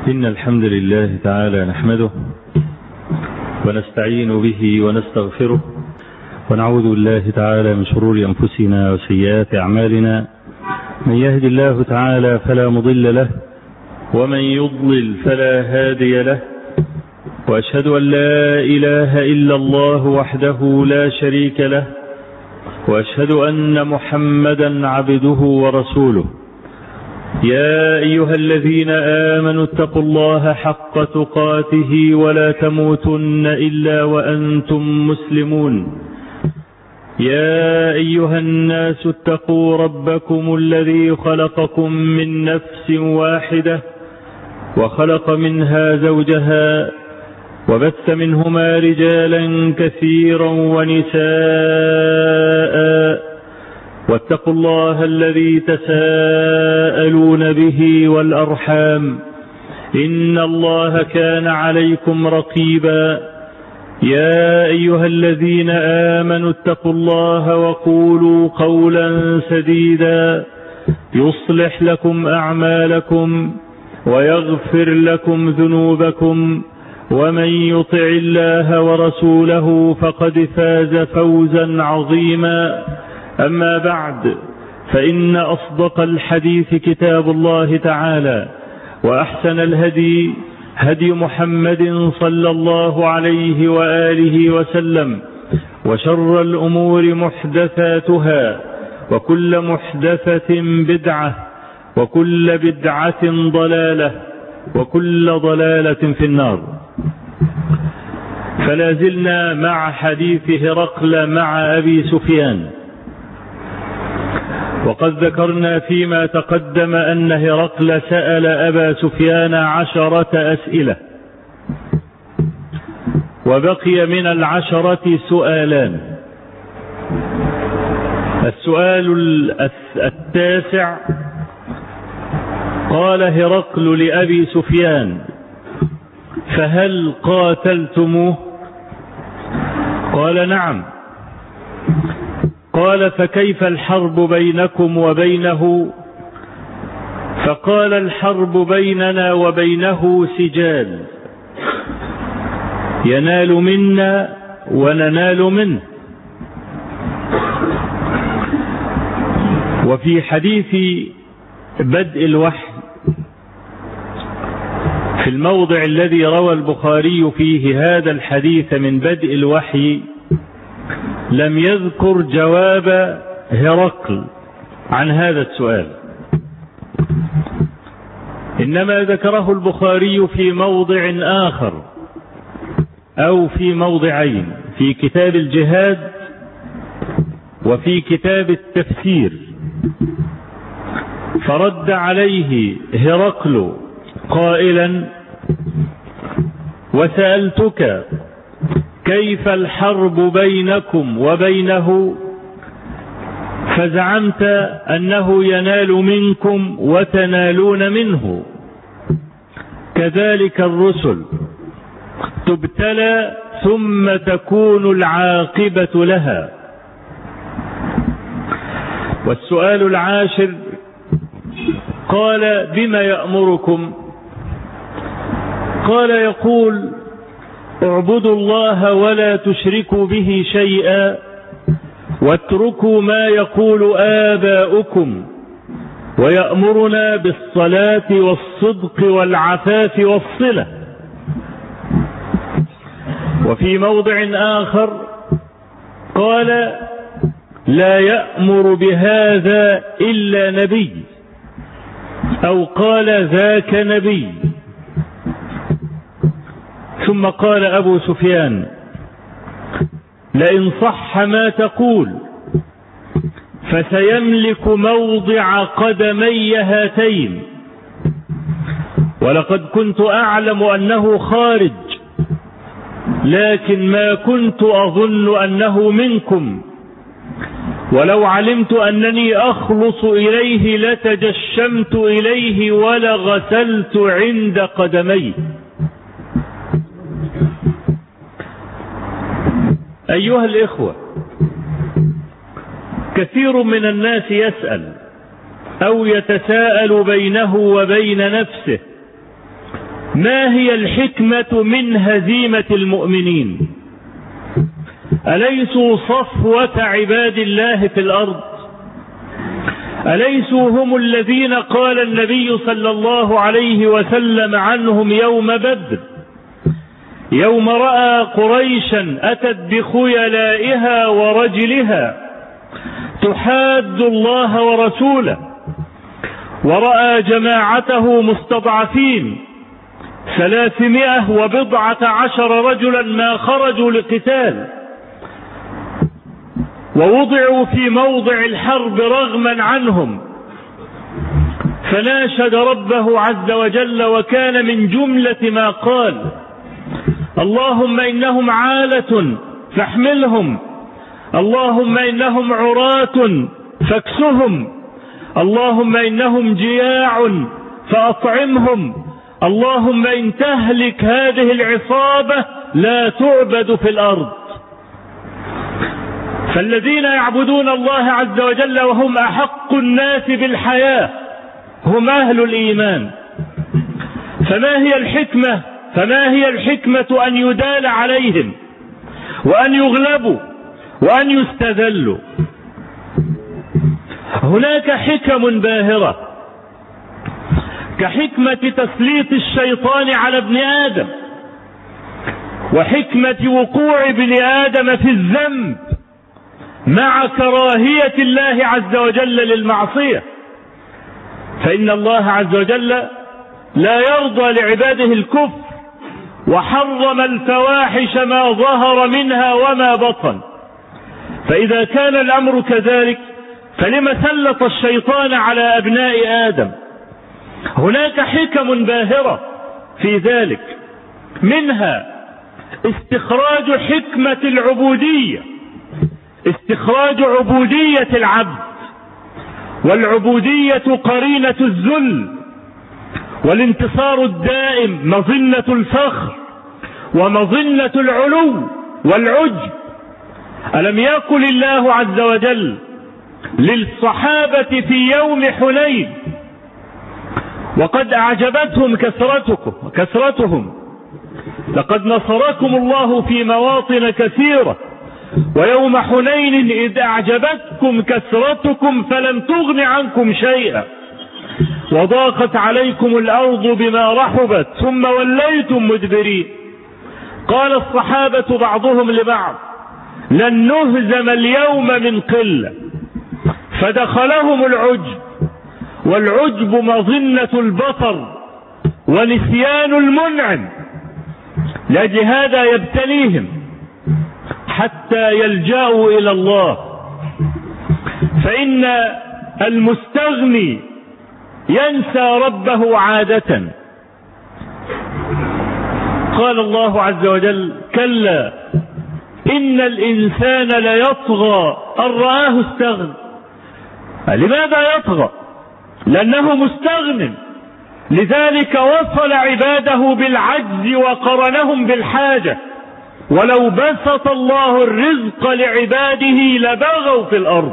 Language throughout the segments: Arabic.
إن الحمد لله تعالى نحمده ونستعين به ونستغفره ونعوذ بالله تعالى من شرور أنفسنا وسيئات أعمالنا. من يهد الله تعالى فلا مضل له ومن يضلل فلا هادي له، وأشهد أن لا إله إلا الله وحده لا شريك له، وأشهد أن محمدا عبده ورسوله. يا أيها الذين آمنوا اتقوا الله حق تقاته ولا تموتن إلا وأنتم مسلمون. يا أيها الناس اتقوا ربكم الذي خلقكم من نفس واحدة وخلق منها زوجها وبث منهما رجالا كثيرا ونساء، واتقوا الله الذي تساءلون به والأرحام إن الله كان عليكم رقيبا. يا أيها الذين آمنوا اتقوا الله وقولوا قولا سديدا يصلح لكم أعمالكم ويغفر لكم ذنوبكم، ومن يطع الله ورسوله فقد فاز فوزا عظيما. أما بعد، فإن أصدق الحديث كتاب الله تعالى، وأحسن الهدي هدي محمد صلى الله عليه وآله وسلم، وشر الأمور محدثاتها، وكل محدثة بدعة، وكل بدعة ضلالة، وكل ضلالة في النار. فلا زلنا مع حديث هرقل مع أبي سفيان، وقد ذكرنا فيما تقدم أن هرقل سأل أبا سفيان 10 أسئلة، وبقي من 10 سؤالان. السؤال 9 قال هرقل لأبي سفيان: فهل قاتلتموه؟ قال: نعم. قال: فكيف الحرب بينكم وبينه؟ فقال: الحرب بيننا وبينه سجال، ينال منا وننال منه. وفي حديث بدء الوحي في الموضع الذي روى البخاري فيه هذا الحديث من بدء الوحي لم يذكر جواب هرقل عن هذا السؤال، إنما ذكره البخاري في موضع آخر أو في موضعين، في كتاب الجهاد وفي كتاب التفسير. فرد عليه هرقل قائلا: وسألتك كيف الحرب بينكم وبينه، فزعمت أنه ينال منكم وتنالون منه. كذلك الرسل تبتلى ثم تكون العاقبة لها. والسؤال 10 قال: بما يأمركم؟ قال: يقول: اعبدوا الله ولا تشركوا به شيئا، واتركوا ما يقول آباؤكم، ويأمرنا بالصلاة والصدق والعفاف والصلة. وفي موضع آخر قال: لا يأمر بهذا إلا نبي، أو قال: ذاك نبي. ثم قال أبو سفيان: لئن صح ما تقول فسيملك موضع قدمي هاتين، ولقد كنت أعلم أنه خارج، لكن ما كنت أظن أنه منكم، ولو علمت أنني أخلص إليه لتجشمت إليه ولغسلت عند قدميه. أيها الإخوة، كثير من الناس يسأل أو يتساءل بينه وبين نفسه: ما هي الحكمة من هزيمة المؤمنين؟ أليسوا صفوة عباد الله في الأرض؟ أليسوا هم الذين قال النبي صلى الله عليه وسلم عنهم يوم بدر: يوم رأى قريشا أتت بخيلائها ورجلها تحاد الله ورسوله، ورأى جماعته مستضعفين 310 رجلا ما خرجوا لقتال، ووضعوا في موضع الحرب رغما عنهم، فناشد ربه عز وجل وكان من جملة ما قال: اللهم إنهم عالة فاحملهم، اللهم إنهم عراة فاكسهم، اللهم إنهم جياع فأطعمهم، اللهم إن تهلك هذه العصابة لا تعبد في الأرض. فالذين يعبدون الله عز وجل وهم أحق الناس بالحياة هم أهل الإيمان. فما هي الحكمة أن يدال عليهم وأن يغلبوا وأن يستذلوا؟ هناك حكم باهرة كحكمة تسليط الشيطان على ابن آدم، وحكمة وقوع ابن آدم في الذنب مع كراهية الله عز وجل للمعصية. فإن الله عز وجل لا يرضى لعباده الكفر، وحرم الفواحش ما ظهر منها وما بطن. فإذا كان الأمر كذلك فلم سلط الشيطان على أبناء آدم؟ هناك حكم باهرة في ذلك، منها استخراج حكمة العبودية، استخراج عبودية العبد، والعبودية قرينة الذل، والانتصار الدائم مظنة الفخر ومظنة العلو والعجب. ألم يقل الله عز وجل للصحابة في يوم حنين وقد أعجبتهم كثرتهم: لقد نصركم الله في مواطن كثيرة ويوم حنين إذ أعجبتكم كثرتكم فلم تغن عنكم شيئا وضاقت عليكم الأرض بما رحبت ثم وليتم مدبرين. قال الصحابة بعضهم لبعض: لن نهزم اليوم من قلة. فدخلهم العجب، والعجب مظنة البطر ونسيان المنعم، لأجل هذا يبتليهم حتى يلجأوا إلى الله. فإن المستغني ينسى ربه عادة. قال الله عز وجل: كلا إن الإنسان ليطغى أن رآه استغنى. لماذا يطغى؟ لأنه مستغن، لذلك وصل عباده بالعجز وقرنهم بالحاجة. ولو بسط الله الرزق لعباده لبغوا في الأرض،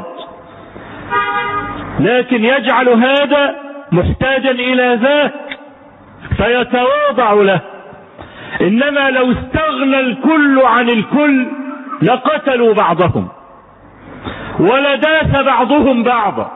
لكن يجعل هذا محتاجا إلى ذاك فيتواضع له. إنما لو استغنى الكل عن الكل لقتلوا بعضهم ولداس بعضهم بعضا.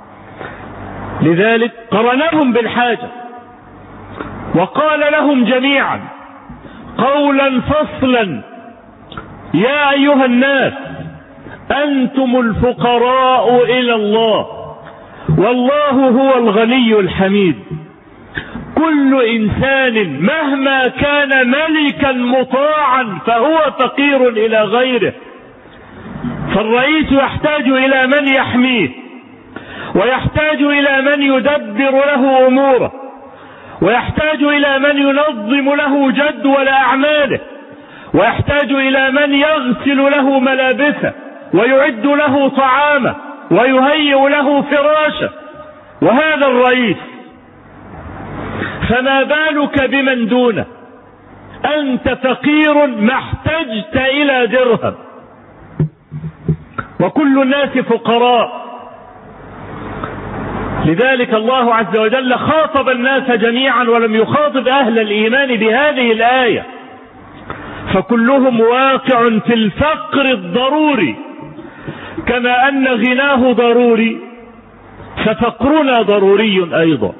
لذلك قرنهم بالحاجة وقال لهم جميعا قولا فصلا: يا أيها الناس أنتم الفقراء إلى الله والله هو الغني الحميد. كل إنسان مهما كان ملكا مطاعا فهو فقير إلى غيره. فالرئيس يحتاج إلى من يحميه، ويحتاج إلى من يدبر له أموره، ويحتاج إلى من ينظم له جدول أعماله، ويحتاج إلى من يغسل له ملابسه ويعد له طعامه ويهيئ له فراشه. وهذا الرئيس، فما بالك بمن دونه؟ أنت فقير ما احتجت إلى درهم، وكل الناس فقراء. لذلك الله عز وجل خاطب الناس جميعا ولم يخاطب أهل الإيمان بهذه الآية، فكلهم واقع في الفقر الضروري، كما أن غناه ضروري ففقرنا ضروري أيضا.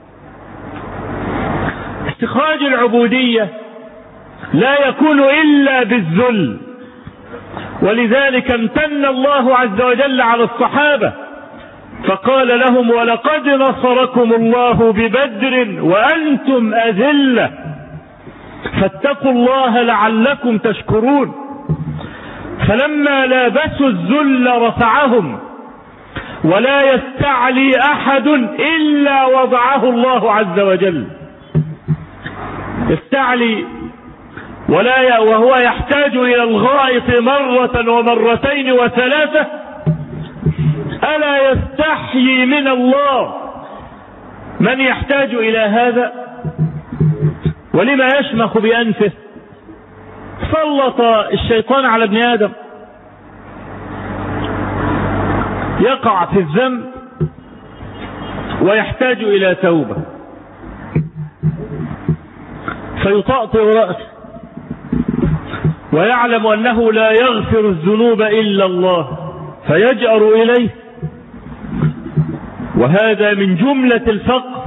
استخراج العبودية لا يكون إلا بالذل، ولذلك امتن الله عز وجل على الصحابة فقال لهم: ولقد نصركم الله ببدر وأنتم أذلة فاتقوا الله لعلكم تشكرون. فلما لابسوا الذل رفعهم، ولا يستعلي أحد إلا وضعه الله عز وجل. يستعلي وهو يحتاج إلى الغائط مرة ومرتين وثلاثة، ألا يستحيي من الله من يحتاج إلى هذا؟ ولما يشمخ بأنفه؟ سلط الشيطان على ابن آدم، يقع في الذنب ويحتاج إلى توبة فيطأطئ رأسه ويعلم أنه لا يغفر الذنوب إلا الله فيجأر إليه، وهذا من جملة الفقر.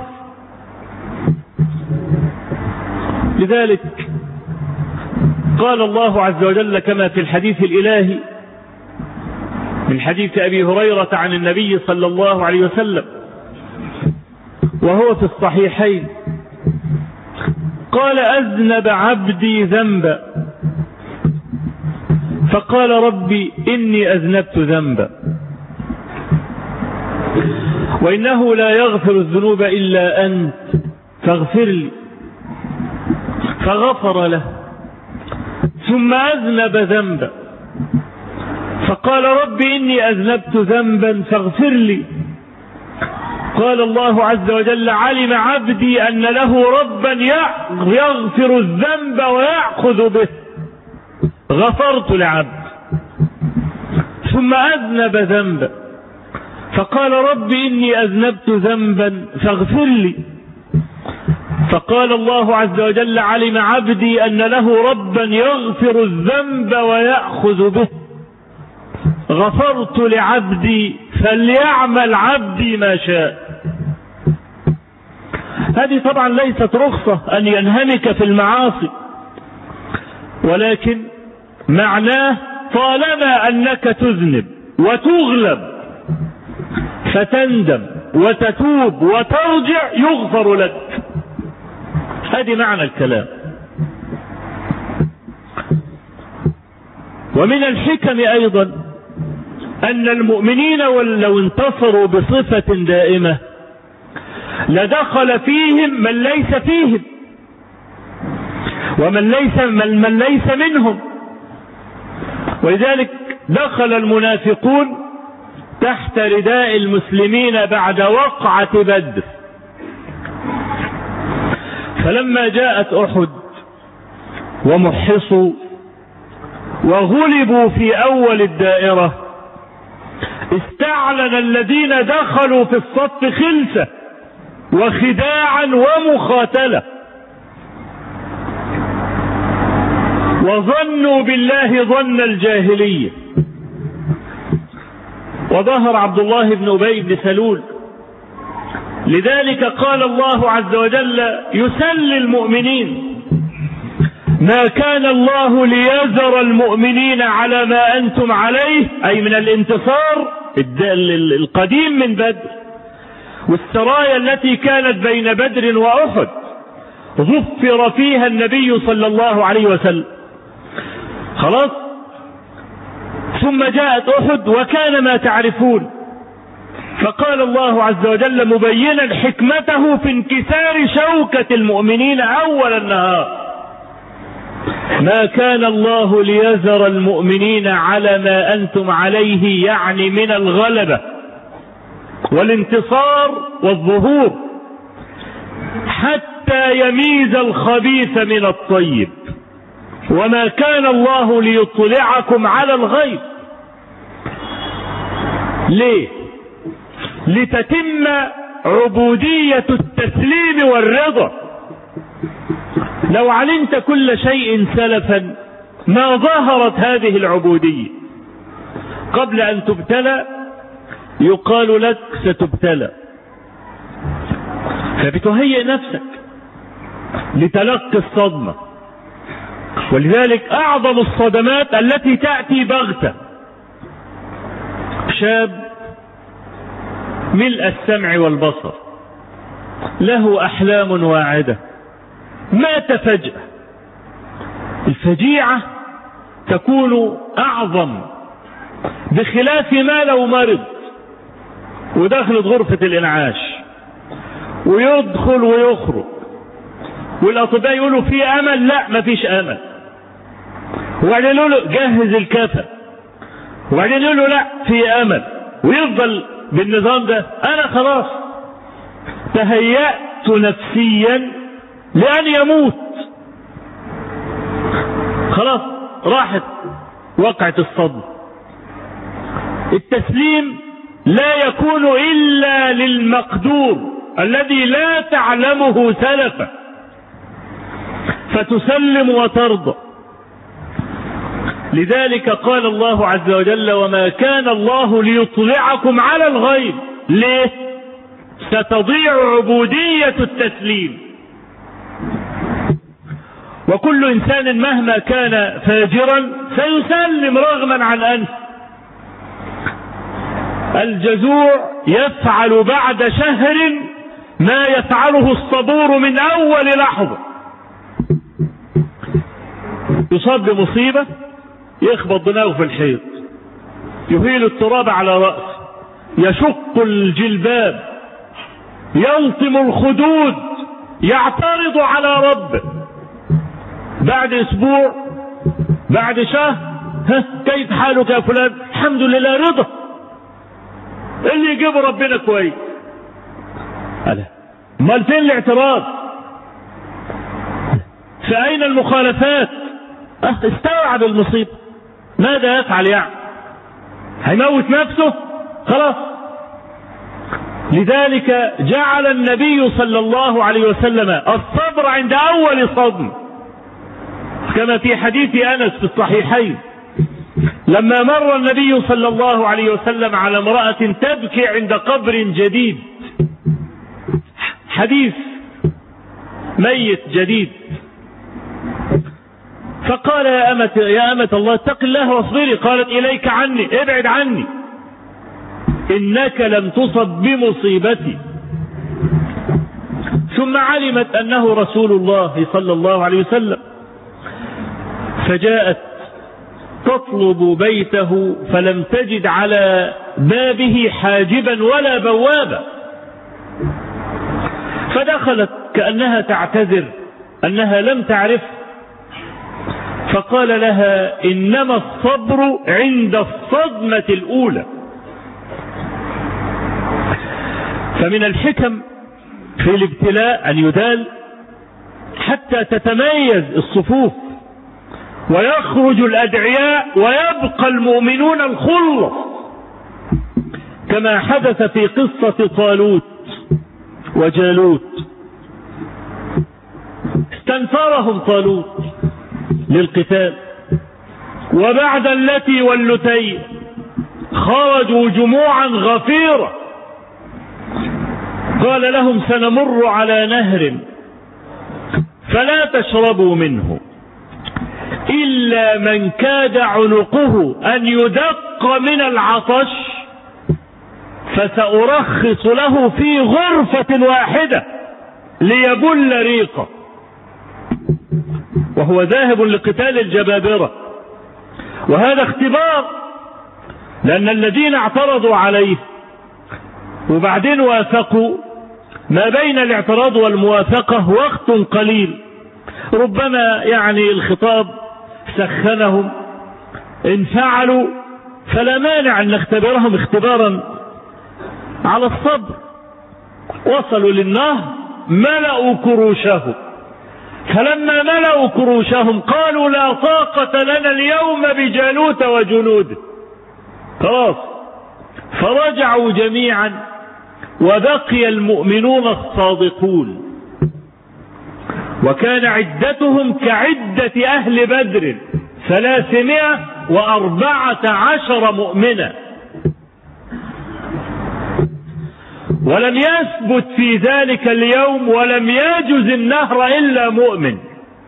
لذلك قال الله عز وجل كما في الحديث الإلهي من حديث أبي هريرة عن النبي صلى الله عليه وسلم وهو في الصحيحين، قال: أذنب عبدي ذنبا فقال: ربي إني أذنبت ذنبا وإنه لا يغفر الذنوب إلا أنت فاغفر لي، فغفر له. ثم أذنب ذنبا فقال: ربي إني أذنبت ذنبا فاغفر لي. قال الله عز وجل: علم عبدي أن له ربا يغفر الذنب ويأخذ به، غفرت لعبد. ثم أذنب ذنبا فقال: ربي إني أذنبت ذنبا فاغفر لي. فقال الله عز وجل: علم عبدي أن له ربا يغفر الذنب ويأخذ به، غفرت لعبدي فليعمل عبدي ما شاء. هذه طبعا ليست رخصة أن ينهمك في المعاصي، ولكن معناه طالما أنك تذنب وتغلب فتندم وتتوب وترجع يغفر لك. هذه معنى الكلام. ومن الحكم أيضا أن المؤمنين لو انتصروا بصفة دائمة لدخل فيهم من ليس فيهم ومن ليس منهم، ولذلك دخل المنافقون تحت رداء المسلمين بعد وقعة بدر. فلما جاءت أحد ومحصوا وغلبوا في أول الدائرة استعلن الذين دخلوا في الصف خلسة وخداعا ومخاتلة، وظنوا بالله ظن الجاهلية. وظهر عبد الله بن أبي بن سلول، لذلك قال الله عز وجل يسلي المؤمنين: ما كان الله ليذر المؤمنين على ما أنتم عليه، أي من الانتصار القديم من بدر والسرايا التي كانت بين بدر وأحد ظفر فيها النبي صلى الله عليه وسلم. خلاص، ثم جاءت أحد وكان ما تعرفون، فقال الله عز وجل مبينا حكمته في انكسار شوكة المؤمنين أول النهار: ما كان الله ليذر المؤمنين على ما أنتم عليه، يعني من الغلبة والانتصار والظهور، حتى يميز الخبيث من الطيب، وما كان الله ليطلعكم على الغيب. ليه؟ لتتم عبودية التسليم والرضا. لو علمت كل شيء سلفا ما ظهرت هذه العبودية. قبل أن تبتلى يقال لك ستبتلى، فبتهيئ نفسك لتلقي الصدمة. ولذلك أعظم الصدمات التي تأتي بغتة، شاب ملء السمع والبصر له أحلام واعدة مات فجأة. الفجيعة تكون أعظم بخلاف ما لو مرض ودخلت غرفة الإنعاش ويدخل ويخرج والأطباء يقولوا في أمل، لا ما فيش أمل، وبعدين يقولوا له جهز الكفن، وبعدين يقولوا لا في أمل، ويفضل بالنظام ده. أنا خلاص تهيأت نفسيا لأن يموت، خلاص راحت وقعة الصدمة. التسليم لا يكون إلا للمقدور الذي لا تعلمه سلفا، فتسلم وترضى. لذلك قال الله عز وجل: وما كان الله ليطلعكم على الغيب. ليه؟ ستضيع عبودية التسليم. وكل إنسان مهما كان فاجرا سيسلم رغما عن أنف. الجزوع يفعل بعد شهر ما يفعله الصبور من أول لحظة. يصاب بمصيبة يخبط دماغه في الحيط، يهيل التراب على رأسه، يشق الجلباب، يلطم الخدود، يعترض على ربه. بعد أسبوع، بعد شهر، كيف حالك يا فلان؟ الحمد لله، رضا. اللي يجيب ربنا كويس. امال فين الاعتراض؟ فأين المخالفات؟ استوعب المصيبة، ماذا يفعل يعني؟ هيموت نفسه؟ خلاص. لذلك جعل النبي صلى الله عليه وسلم الصبر عند أول صدمة، كما في حديث أنس في الصحيحين لما مر النبي صلى الله عليه وسلم على امرأة تبكي عند قبر جديد، حديث ميت جديد، فقال: يا أمة الله اتق الله واصبري. قالت: إليك عني، ابعد عني، إنك لم تصب بمصيبتي. ثم علمت أنه رسول الله صلى الله عليه وسلم، فجاءت تطلب بيته فلم تجد على بابه حاجبا ولا بوابا، فدخلت كأنها تعتذر أنها لم تعرف، فقال لها: إنما الصبر عند الصدمة الأولى. فمن الحكم في الابتلاء أن يدال حتى تتميز الصفوف ويخرج الأدعياء ويبقى المؤمنون الخلص، كما حدث في قصة طالوت وجالوت. استنفرهم طالوت للقتال، وبعد التي واللتين خرجوا جموعا غفيرة. قال لهم: سنمر على نهر فلا تشربوا منه إلا من كاد عنقه أن يدق من العطش، فسأرخص له في غرفة واحدة ليبل ريقه. وهو ذاهب لقتال الجبابرة، وهذا اختبار، لأن الذين اعترضوا عليه وبعدين وافقوا، ما بين الاعتراض والموافقة وقت قليل، ربما يعني الخطاب سخنهم، انفعلوا، فلا مانع أن نختبرهم اختبارا على الصبر. وصلوا للنهر ملأوا كروشه، فلما ملأوا كروشهم قالوا: لا طاقة لنا اليوم بجالوت وجنوده. خلاص، فرجعوا جميعا وبقي المؤمنون الصادقون، وكان عدتهم كعدة أهل بدر 314 مؤمنا، ولم يثبت في ذلك اليوم ولم يجز النهر إلا مؤمن.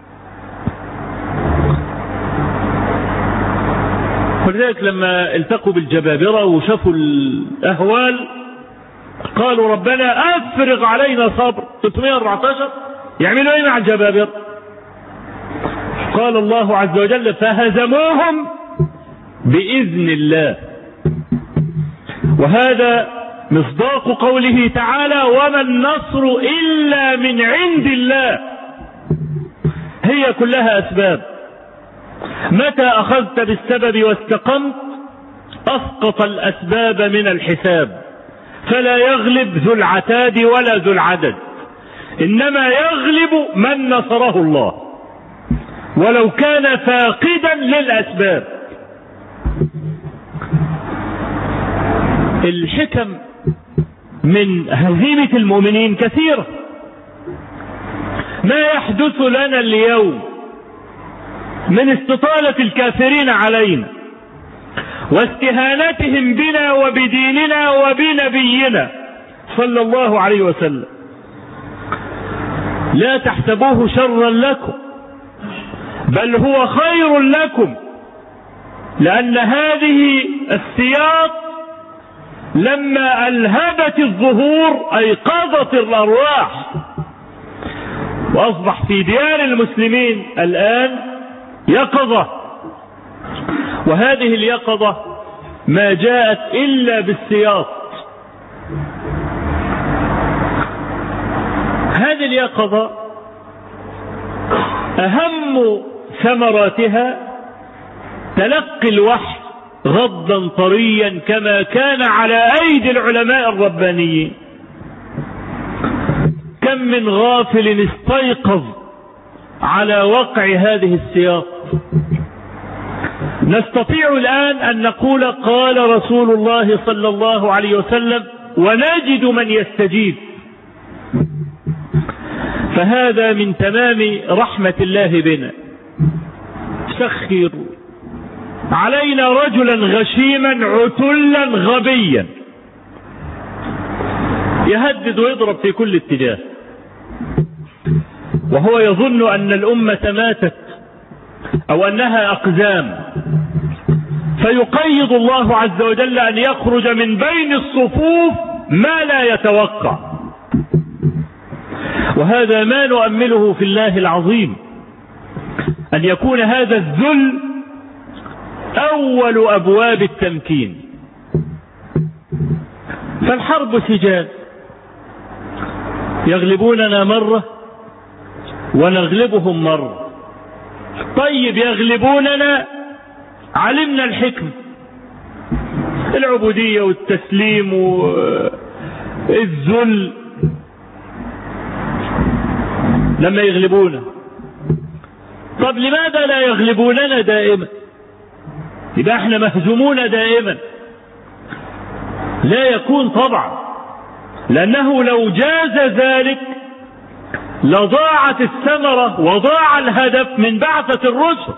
ولذلك لما التقوا بالجبابرة وشافوا الأهوال قالوا ربنا أفرغ علينا صبر. 314 يعملوا ايه مع الجبابرة؟ قال الله عز وجل فهزموهم بإذن الله. وهذا مصداق قوله تعالى وما النصر إلا من عند الله. هي كلها أسباب، متى أخذت بالسبب واستقمت أسقط الأسباب من الحساب، فلا يغلب ذو العتاد ولا ذو العدد، إنما يغلب من نصره الله ولو كان فاقدا للأسباب. الحكم من هزيمة المؤمنين كثيرة. ما يحدث لنا اليوم من استطالة الكافرين علينا واستهانتهم بنا وبديننا وبنبينا صلى الله عليه وسلم لا تحسبوه شرا لكم، بل هو خير لكم، لأن هذه السياط لما ألهبت الظهور أيقظت الأرواح، وأصبح في ديار المسلمين الآن يقظة. وهذه اليقظة ما جاءت إلا بالسياط. هذه اليقظة أهم ثمراتها تلقي الوحي غضا طريا كما كان على أيدي العلماء الربانيين. كم من غافل استيقظ على وقع هذه السياط. نستطيع الآن أن نقول قال رسول الله صلى الله عليه وسلم ونجد من يستجيب. فهذا من تمام رحمة الله بنا. سخر علينا رجلا غشيما عتلا غبيا يهدد ويضرب في كل اتجاه، وهو يظن أن الأمة ماتت أو أنها أقزام، فيقيض الله عز وجل أن يخرج من بين الصفوف ما لا يتوقع. وهذا ما نؤمله في الله العظيم، أن يكون هذا الذل أول أبواب التمكين. فالحرب سجال، يغلبوننا مرة ونغلبهم مرة. طيب يغلبوننا، علمنا الحكم، العبودية والتسليم والذل لما يغلبونا. طب لماذا لا يغلبوننا دائما؟ يبقى احنا مهزومون دائما. لا يكون طبعا، لأنه لو جاز ذلك لضاعت الثمرة وضاع الهدف من بعثة الرسل.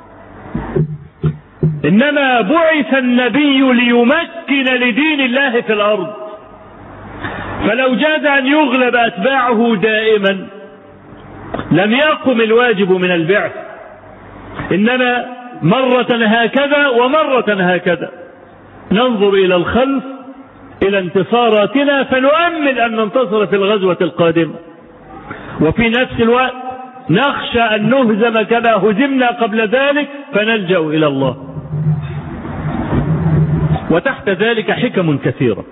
إنما بعث النبي ليمكن لدين الله في الأرض، فلو جاز أن يغلب أتباعه دائما لم يقم الواجب من البعث، إنما مرة هكذا ومرة هكذا. ننظر إلى الخلف إلى انتصاراتنا فنؤمل أن ننتصر في الغزوة القادمة، وفي نفس الوقت نخشى أن نهزم كما هزمنا قبل ذلك فنلجأ إلى الله. وتحت ذلك حكم كثيرة.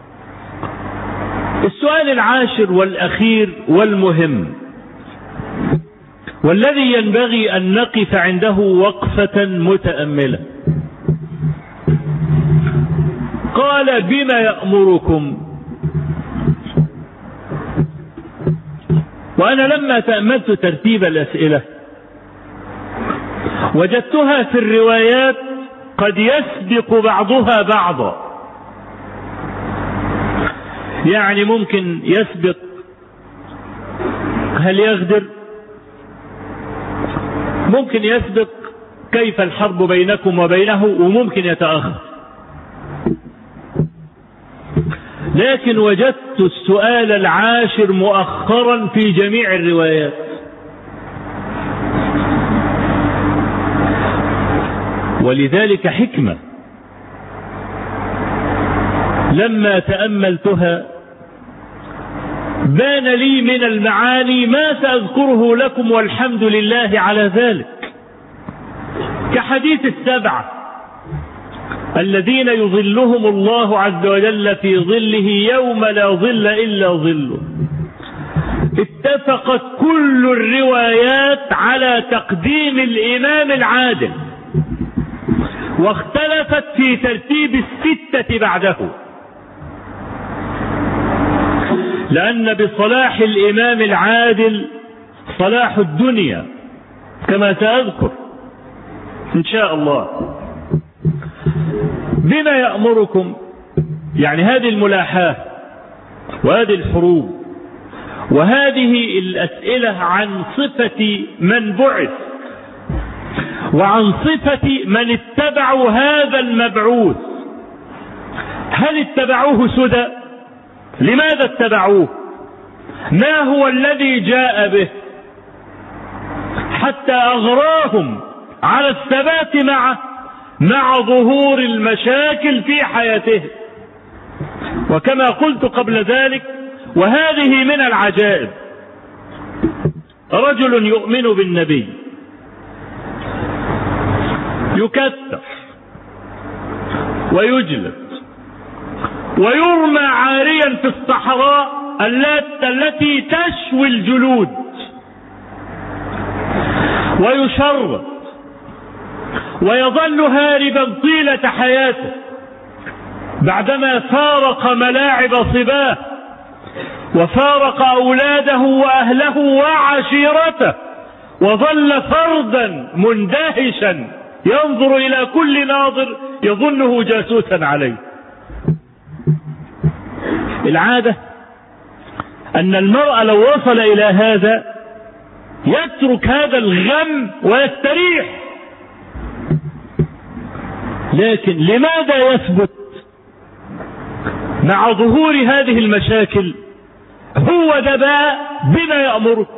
السؤال العاشر والأخير والمهم، والذي ينبغي أن نقف عنده وقفة متأملة، قال بما يأمركم. وأنا لما تأملت ترتيب الأسئلة وجدتها في الروايات قد يسبق بعضها بعضا. يعني ممكن يسبق، هل يغدر؟ ممكن يسبق كيف الحرب بينكم وبينه، وممكن يتأخر. لكن وجدت السؤال العاشر مؤخرا في جميع الروايات. ولذلك حكمة لما تأملتها بان لي من المعاني ما سأذكره لكم والحمد لله على ذلك، كحديث السبعة الذين يظلهم الله عز وجل في ظله يوم لا ظل إلا ظله. اتفقت كل الروايات على تقديم الإمام العادل، واختلفت في ترتيب الستة بعده، لأن بصلاح الإمام العادل صلاح الدنيا كما سأذكر إن شاء الله. بما يأمركم، يعني هذه الملاحاة وهذه الحروب وهذه الأسئلة عن صفة من بعث وعن صفة من اتبعوا هذا المبعوث، هل اتبعوه سدى؟ لماذا اتبعوه؟ ما هو الذي جاء به حتى أغراهم على الثبات مع ظهور المشاكل في حياته؟ وكما قلت قبل ذلك، وهذه من العجائب، رجل يؤمن بالنبي يكتف ويجلد ويرمى عاريا في الصحراء التي تشوي الجلود، ويشرد ويظل هاربا طيلة حياته بعدما فارق ملاعب صباه وفارق أولاده وأهله وعشيرته، وظل فردا مندهشا ينظر إلى كل ناظر يظنه جاسوسا عليه. العادة أن المرء لو وصل إلى هذا يترك هذا الغم ويستريح، لكن لماذا يثبت مع ظهور هذه المشاكل؟ هو ده بقى بما يأمره.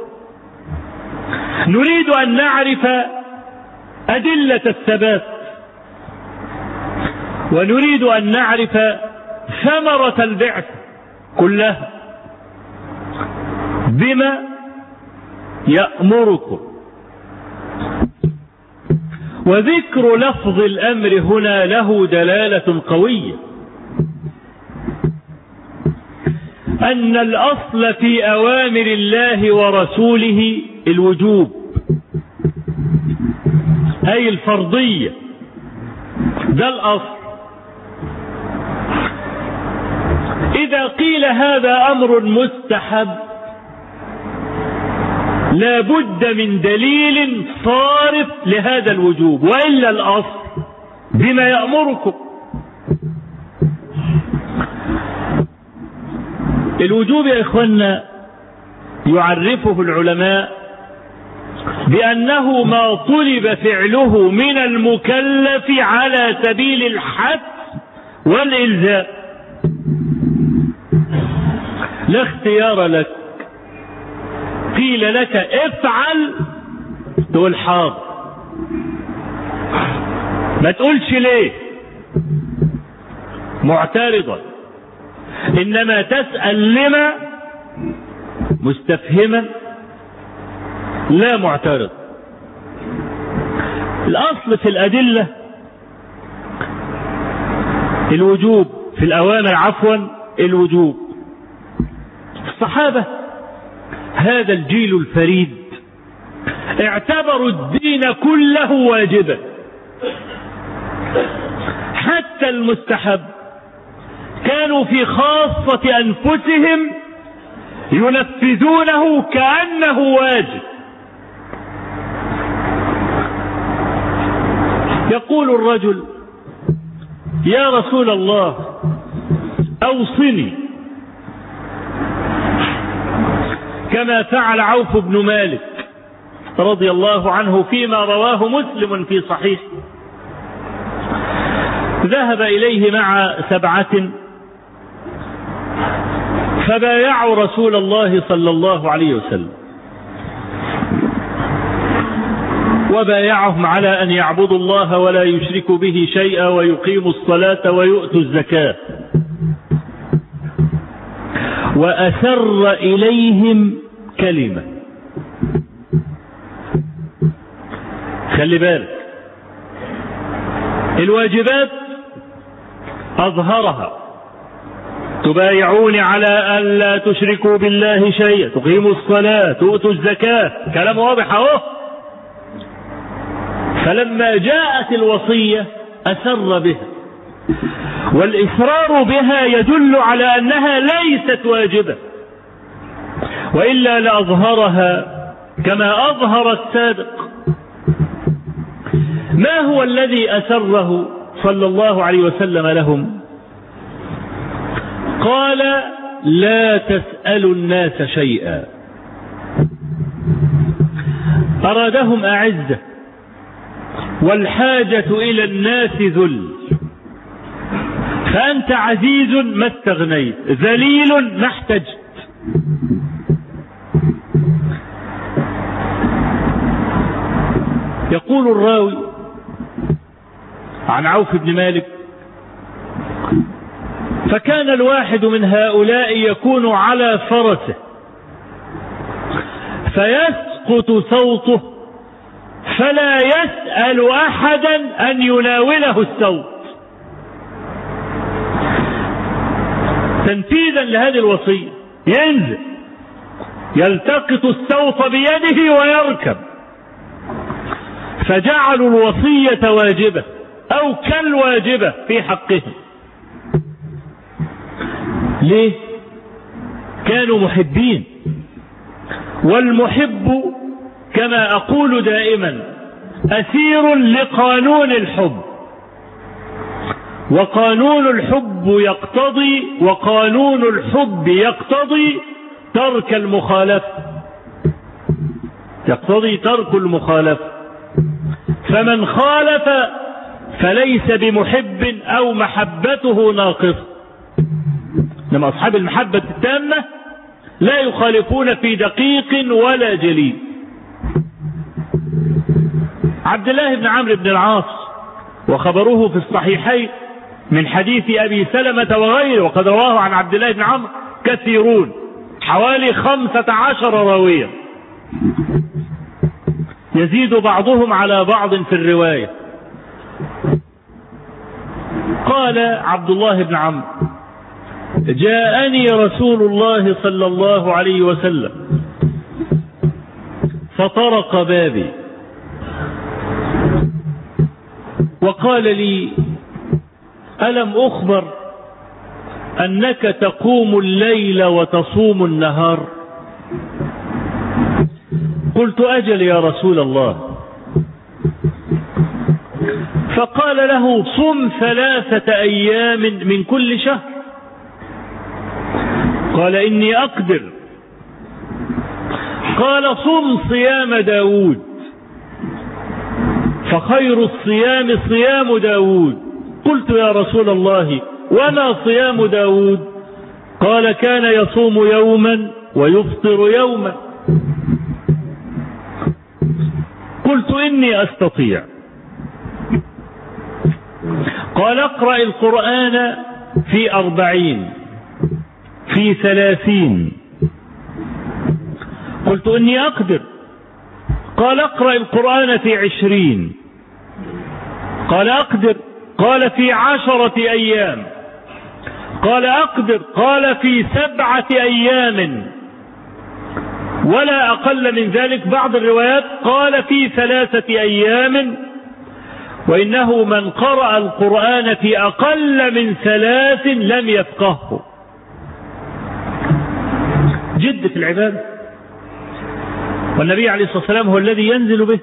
نريد أن نعرف أدلة الثبات، ونريد أن نعرف ثمرة البعث كلها بما يأمركم. وذكر لفظ الأمر هنا له دلالة قوية، أن الأصل في أوامر الله ورسوله الوجوب، أي الفرضية، ده الأصل. إذا قيل هذا أمر مستحب لا بد من دليل صارف لهذا الوجوب، وإلا الأصل بما يأمركم. الوجوب يا إخوانا يعرفه العلماء بأنه ما طلب فعله من المكلف على سبيل الحث والإلزام، لا اختيار لك. قيل لك افعل تقول حاضر، ما تقولش ليه معترضا، إنما تسأل لما مستفهما لا معترض. الأصل في الأدلة الوجوب، في الأوامر عفوا الوجوب. الصحابة هذا الجيل الفريد اعتبروا الدين كله واجبا، حتى المستحب كانوا في خاصة أنفسهم ينفذونه كأنه واجب. يقول الرجل: يا رسول الله أوصني كما فعل عوف بن مالك رضي الله عنه فيما رواه مسلم في صحيح. ذهب إليه مع 7 فبايعوا رسول الله صلى الله عليه وسلم، وبايعهم على أن يعبدوا الله ولا يشركوا به شيئا ويقيموا الصلاة ويؤتوا الزكاة، وأسر إليهم كلمة. خلي بالك، الواجبات أظهرها، تبايعون على أن لا تشركوا بالله شيئا، تقيموا الصلاة، تؤتوا الزكاة، كلام واضح اهو. فلما جاءت الوصية أسر بها، والإسرار بها يدل على أنها ليست واجبة، وإلا لأظهرها كما أظهر السابق. ما هو الذي أسره صلى الله عليه وسلم لهم؟ قال: لا تسألوا الناس شيئا. أرادهم أعزة، والحاجة إلى الناس ذل، فأنت عزيز ما استغنيت، ذليل ما احتجت. يقول الراوي عن عوف بن مالك: فكان الواحد من هؤلاء يكون على فرسه فيسقط صوته فلا يسأل أحدا أن يناوله الصوت. تنفيذا لهذه الوصية ينزل يلتقط الصوت بيده ويركب، فجعلوا الوصية واجبة أو كالواجبة في حقهم. ليه؟ كانوا محبين، والمحب كما أقول دائما أسير لقانون الحب، وقانون الحب يقتضي ترك المخالفة، يقتضي ترك المخالفة. فمن خالف فليس بمحب أو محبته ناقصة. لما أصحاب المحبة التامة لا يخالفون في دقيق ولا جليل. عبد الله بن عمرو بن العاص وخبره في الصحيحين من حديث أبي سلمة وغيره، وقد رواه عن عبد الله بن عمرو كثيرون، حوالي 15 راويا، يزيد بعضهم على بعض في الرواية. قال عبد الله بن عمرو: جاءني رسول الله صلى الله عليه وسلم فطرق بابي وقال لي: ألم أخبر أنك تقوم الليل وتصوم النهار؟ قلت: أجل يا رسول الله. فقال له: صم 3 أيام من كل شهر. قال: إني أقدر. قال: صم صيام داود، فخير الصيام صيام داود. قلت: يا رسول الله، وما صيام داود؟ قال: كان يصوم يوما ويفطر يوما. قلت: إني أستطيع. قال: اقرأ القرآن في 40 في 30. قلت: إني أقدر. قال: اقرأ القرآن في 20. قال: أقدر. قال: في 10 أيام. قال: أقدر. قال: في 7 أيام، ولا أقل من ذلك. بعض الروايات قال: في 3 أيام. وإنه من قرأ القرآن في أقل من 3 لم يفقهه. جدة العبادة، والنبي عليه الصلاة والسلام هو الذي ينزل به.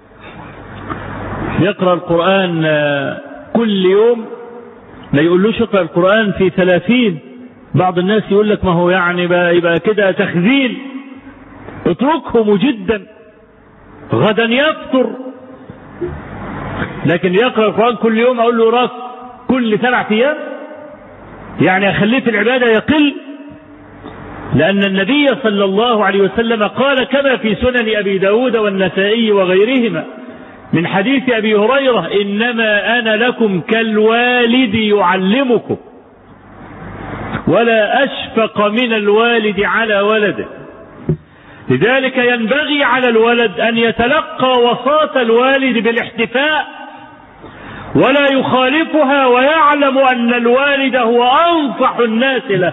يقرأ القرآن كل يوم، لا يقولوش اقرأ القرآن في 30. بعض الناس يقول لك ما هو يعني يبقى كده تخذيل. اتركه مجدا غدا يفطر. لكن يقرأ القرآن كل يوم أقول له راس كل 7 أيام، يعني أخليه في العبادة يقل. لأن النبي صلى الله عليه وسلم قال كما في سنن أبي داود والنسائي وغيرهما من حديث أبي هريرة: إنما أنا لكم كالوالد يعلمكم، ولا أشفق من الوالد على ولده. لذلك ينبغي على الولد أن يتلقى وصاة الوالد بالاحتفاء ولا يخالفها، ويعلم أن الوالد هو أنصح الناس له.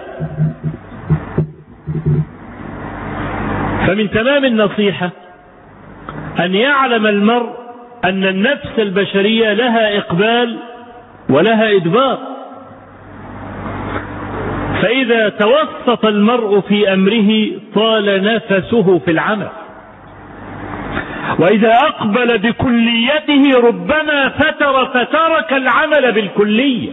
فمن تمام النصيحة أن يعلم المرء أن النفس البشرية لها إقبال ولها إدبار، فإذا توسط المرء في أمره طال نفسه في العمل، وإذا أقبل بكليته ربما فترك العمل بالكلية.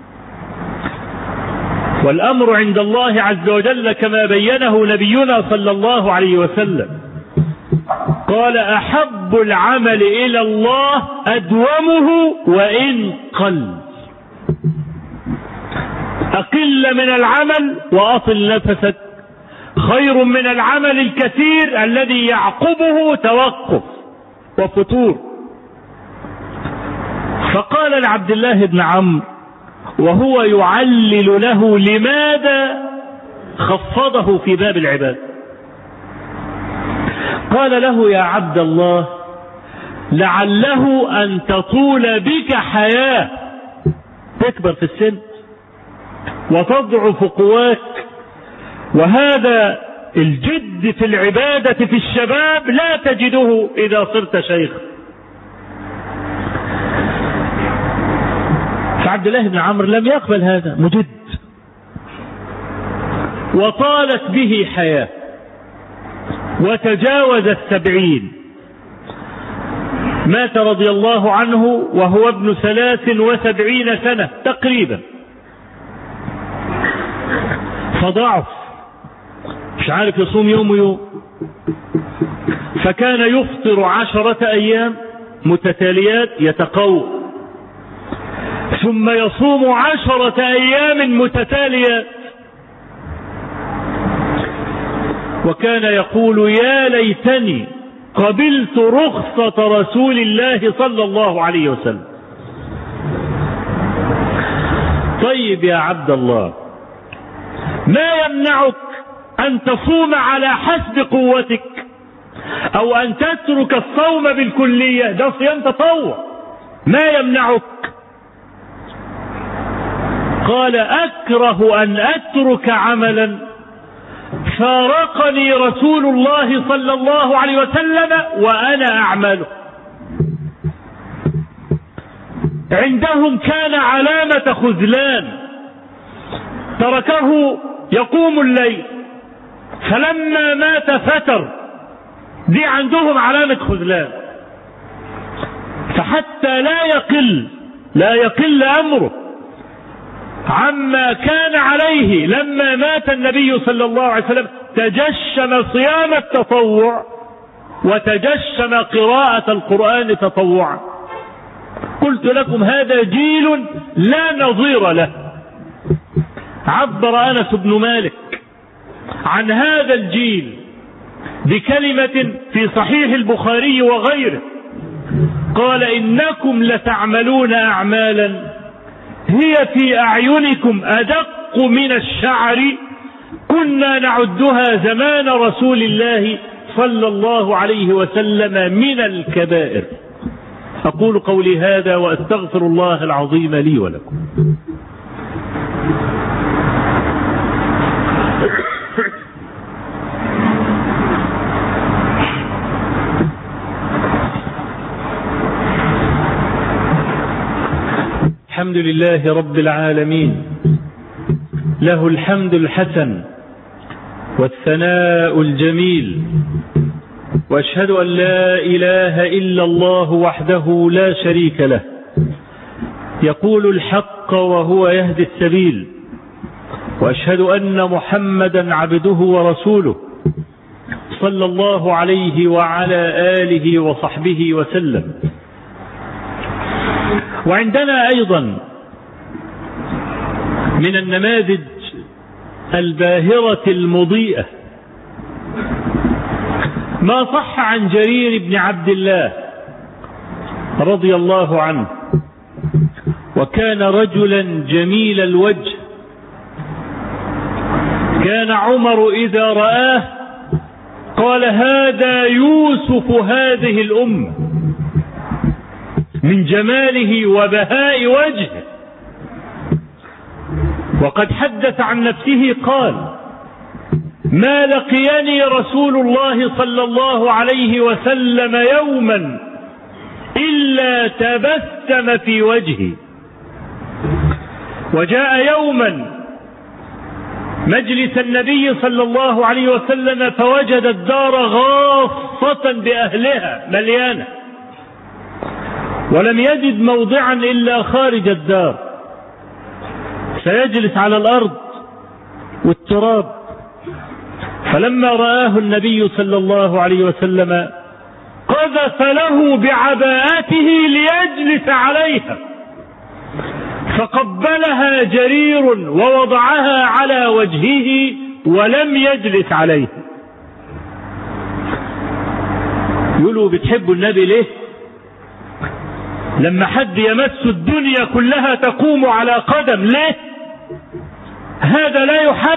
والأمر عند الله عز وجل كما بينه نبينا صلى الله عليه وسلم، قال: أحب العمل إلى الله أدومه وإن قل. أقل من العمل وأطل نفسك خير من العمل الكثير الذي يعقبه توقف وفتور. فقال لعبد الله بن عمرو وهو يعلل له لماذا خفضه في باب العباد، قال له: يا عبد الله، لعله أن تطول بك حياة، تكبر في السن وتضعف قواك، وهذا الجد في العبادة في الشباب لا تجده إذا صرت شيخ. فعبد الله بن عمرو لم يقبل هذا، مجد، وطالت به حياة وتجاوز 70. مات رضي الله عنه وهو ابن 73 سنة تقريبا، فضعف، مش عارف يصوم يوم ويوم، فكان يفطر 10 أيام متتاليات يتقوى، ثم يصوم 10 أيام متتاليات، وكان يقول: يا ليتني قبلت رخصة رسول الله صلى الله عليه وسلم. طيب يا عبد الله، ما يمنعك أن تصوم على حسب قوتك، أو أن تترك الصوم بالكلية؟ ده صيام تطوع، ما يمنعك؟ قال: أكره أن أترك عملا فارقني رسول الله صلى الله عليه وسلم وأنا أعمله. عندهم كان علامة خذلان، تركه يقوم الليل، فلما مات فتر، دي عندهم علامة خذلان. فحتى لا يقل أمره عما كان عليه لما مات النبي صلى الله عليه وسلم، تجشم صيام التطوع وتجشم قراءة القرآن تطوعا. قلت لكم هذا جيل لا نظير له. عبر أنس بن مالك عن هذا الجيل بكلمة في صحيح البخاري وغيره، قال: إنكم لتعملون أعمالا هي في أعينكم أدق من الشعر، كنا نعدها زمان رسول الله صلى الله عليه وسلم من الكبائر. أقول قولي هذا وأستغفر الله العظيم لي ولكم. الحمد لله رب العالمين، له الحمد الحسن والثناء الجميل، وأشهد أن لا إله إلا الله وحده لا شريك له، يقول الحق وهو يهدي السبيل، وأشهد أن محمدا عبده ورسوله صلى الله عليه وعلى آله وصحبه وسلم. وعندنا أيضا من النماذج الباهرة المضيئة ما صح عن جرير بن عبد الله رضي الله عنه، وكان رجلا جميل الوجه، كان عمر إذا رآه قال هذا يوسف هذه الأمة من جماله وبهاء وجهه. وقد حدث عن نفسه قال ما لقيني رسول الله صلى الله عليه وسلم يوما إلا تبسم في وجهي. وجاء يوما مجلس النبي صلى الله عليه وسلم فوجد الدار غاصة بأهلها مليانة، ولم يجد موضعا إلا خارج الدار، سيجلس على الأرض والتراب. فلما رآه النبي صلى الله عليه وسلم قذف له بعباءته ليجلس عليها، فقبلها جرير ووضعها على وجهه ولم يجلس عليه. يقولوا بتحبوا النبي ليه؟ لما حد يمس الدنيا كلها تقوم على قدم ليه؟ هذا لا يحب؟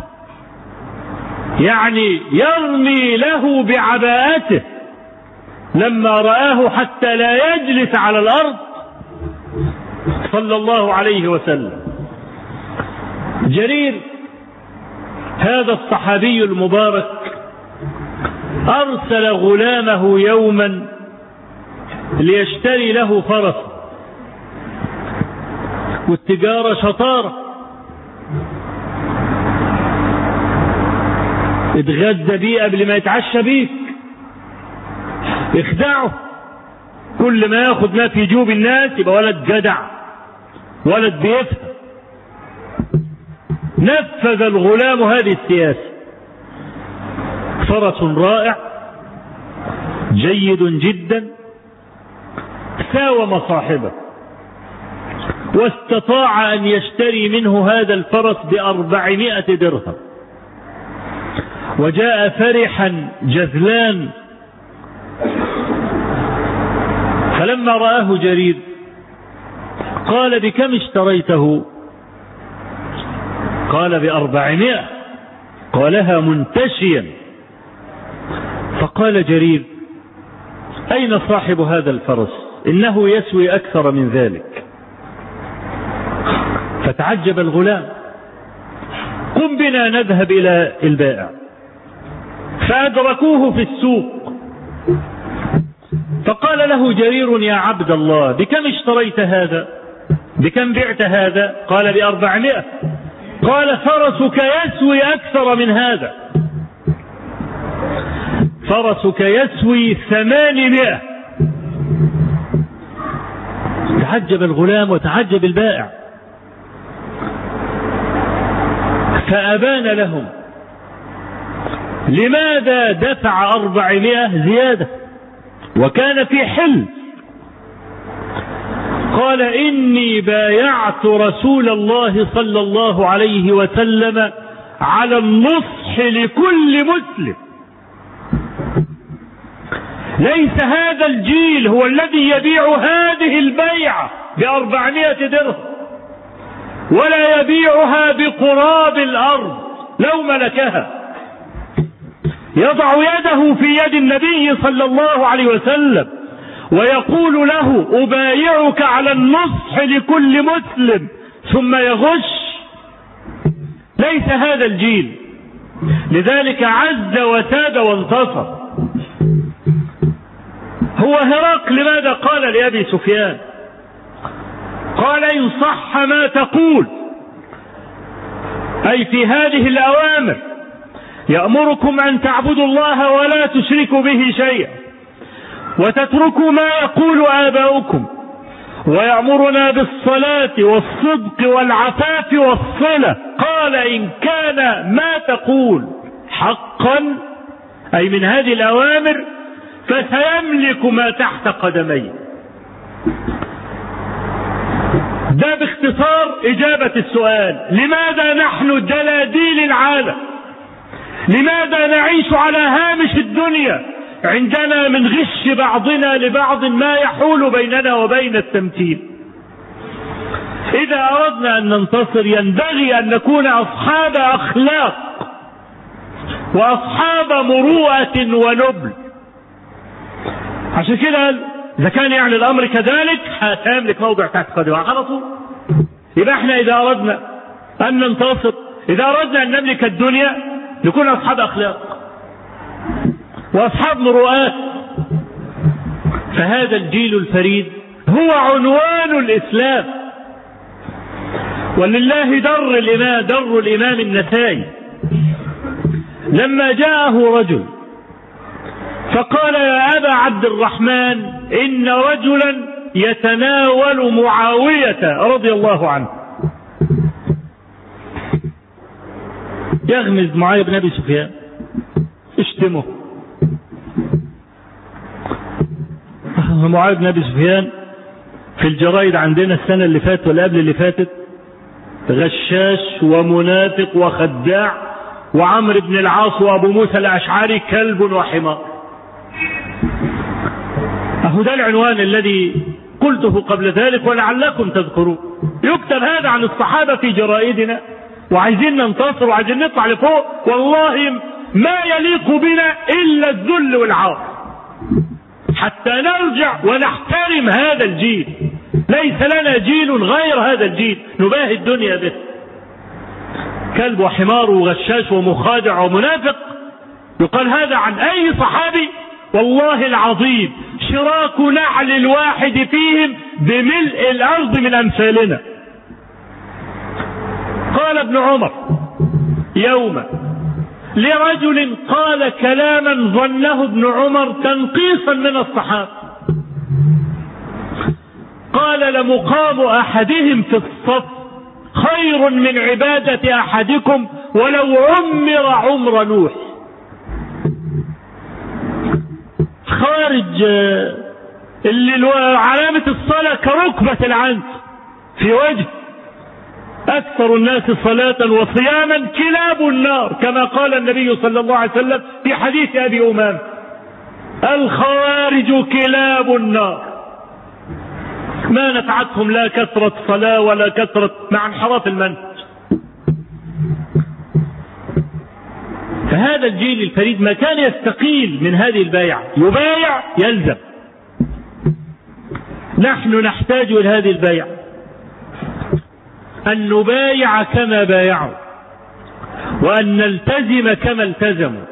يعني يرمي له بعباءته لما رآه حتى لا يجلس على الأرض صلى الله عليه وسلم. جرير هذا الصحابي المبارك أرسل غلامه يوما ليشتري له فرس، والتجارة شطارة، اتغدى بيه قبل ما يتعشى بيك، اخدعه، كل ما ياخد ما في جوب الناس يبقى ولد جدع، ولد بيفهم. نفذ الغلام هذه السياسة، فرس رائع جيد جدا، ساوم صاحبه، واستطاع أن يشتري منه هذا الفرس ب400 درهم. وجاء فرحا جذلان، فلما رآه جرير قال بكم اشتريته؟ قال ب400. قالها منتشيا. فقال جرير أين صاحب هذا الفرس؟ إنه يسوي أكثر من ذلك. فتعجب الغلام، قم بنا نذهب إلى البائع. فأدركوه في السوق، فقال له جرير يا عبد الله بكم اشتريت هذا؟ بكم بعت هذا؟ قال ب400. قال فرسك يسوي أكثر من هذا، فرسك يسوي 800. تعجب الغلام وتعجب البائع، فأبان لهم لماذا دفع 400 زيادة وكان في حل. قال إني بايعت رسول الله صلى الله عليه وسلم على النصح لكل مسلم. ليس هذا الجيل هو الذي يبيع هذه البيعة ب400 درهم، ولا يبيعها بقراب الأرض لو ملكها. يضع يده في يد النبي صلى الله عليه وسلم ويقول له أبايعك على النصح لكل مسلم، ثم يغش. ليس هذا الجيل، لذلك عز وساد وانتصر. هو هرقل ماذا قال لأبي سفيان؟ قال إن صح ما تقول، أي في هذه الأوامر يأمركم أن تعبدوا الله ولا تشركوا به شيئا، وتتركوا ما يقول آباؤكم، ويأمرنا بالصلاة والصدق والعفاف والصلة. قال إن كان ما تقول حقا أي من هذه الأوامر فسيملك ما تحت قدميه. ده باختصار إجابة السؤال: لماذا نحن دلاديل العالم؟ لماذا نعيش على هامش الدنيا عندنا من غش بعضنا لبعض ما يحول بيننا وبين التمثيل؟ إذا أردنا أن ننتصر ينبغي أن نكون أصحاب أخلاق وأصحاب مروءة ونبل. عشان كده إذا كان يعني الأمر كذلك هتملك موضع تحت قدمها على طول. يبقى احنا إذا أردنا أن ننتصر، إذا أردنا أن نملك الدنيا، نكون أصحاب أخلاق وأصحاب مروءات. فهذا الجيل الفريد هو عنوان الإسلام. ولله در الإمام النسائي لما جاءه رجل فقال: يا أبا عبد الرحمن، إن رجلا يتناول معاوية رضي الله عنه، يغمز معاوية بن أبي سفيان، اشتمه. معاوية بن أبي سفيان في الجرائد عندنا السنة اللي فاتت ولا قبل اللي فاتت غشاش ومنافق وخداع، وعمرو بن العاص وأبو موسى الأشعري كلب وحمار. أهو ده العنوان الذي قلته قبل ذلك ولعلكم تذكرون. يكتب هذا عن الصحابة في جرائدنا، وعايزين ننتصر وعايزين نطلع لفوق. والله ما يليق بنا إلا الذل والعار حتى نرجع ونحترم هذا الجيل. ليس لنا جيل غير هذا الجيل نباهي الدنيا به. كلب وحمار وغشاش ومخادع ومنافق، يقال هذا عن أي صحابي؟ والله العظيم شراك نعل الواحد فيهم بملء الأرض من أمثالنا. قال ابن عمر يوما لرجل قال كلاما ظنه ابن عمر تنقيصا من الصحابة، قال: لمقام أحدهم في الصف خير من عبادة أحدكم ولو عمر عمر نوح. خارج اللي علامة الصلاة كركبة العنز في وجه أكثر الناس صلاة وصياما كلاب النار، كما قال النبي صلى الله عليه وسلم في حديث أبي أمامة: الخوارج كلاب النار. ما نفعتهم لا كثرة صلاة ولا كثرة مع انحراف المنهج. فهذا الجيل الفريد ما كان يستقيل من هذه البيعة، يبايع يلزم. نحن نحتاج إلى هذه البيعة، أن نبايع كما بايعوا، وأن نلتزم كما التزموا.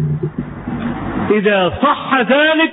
إذا صح ذلك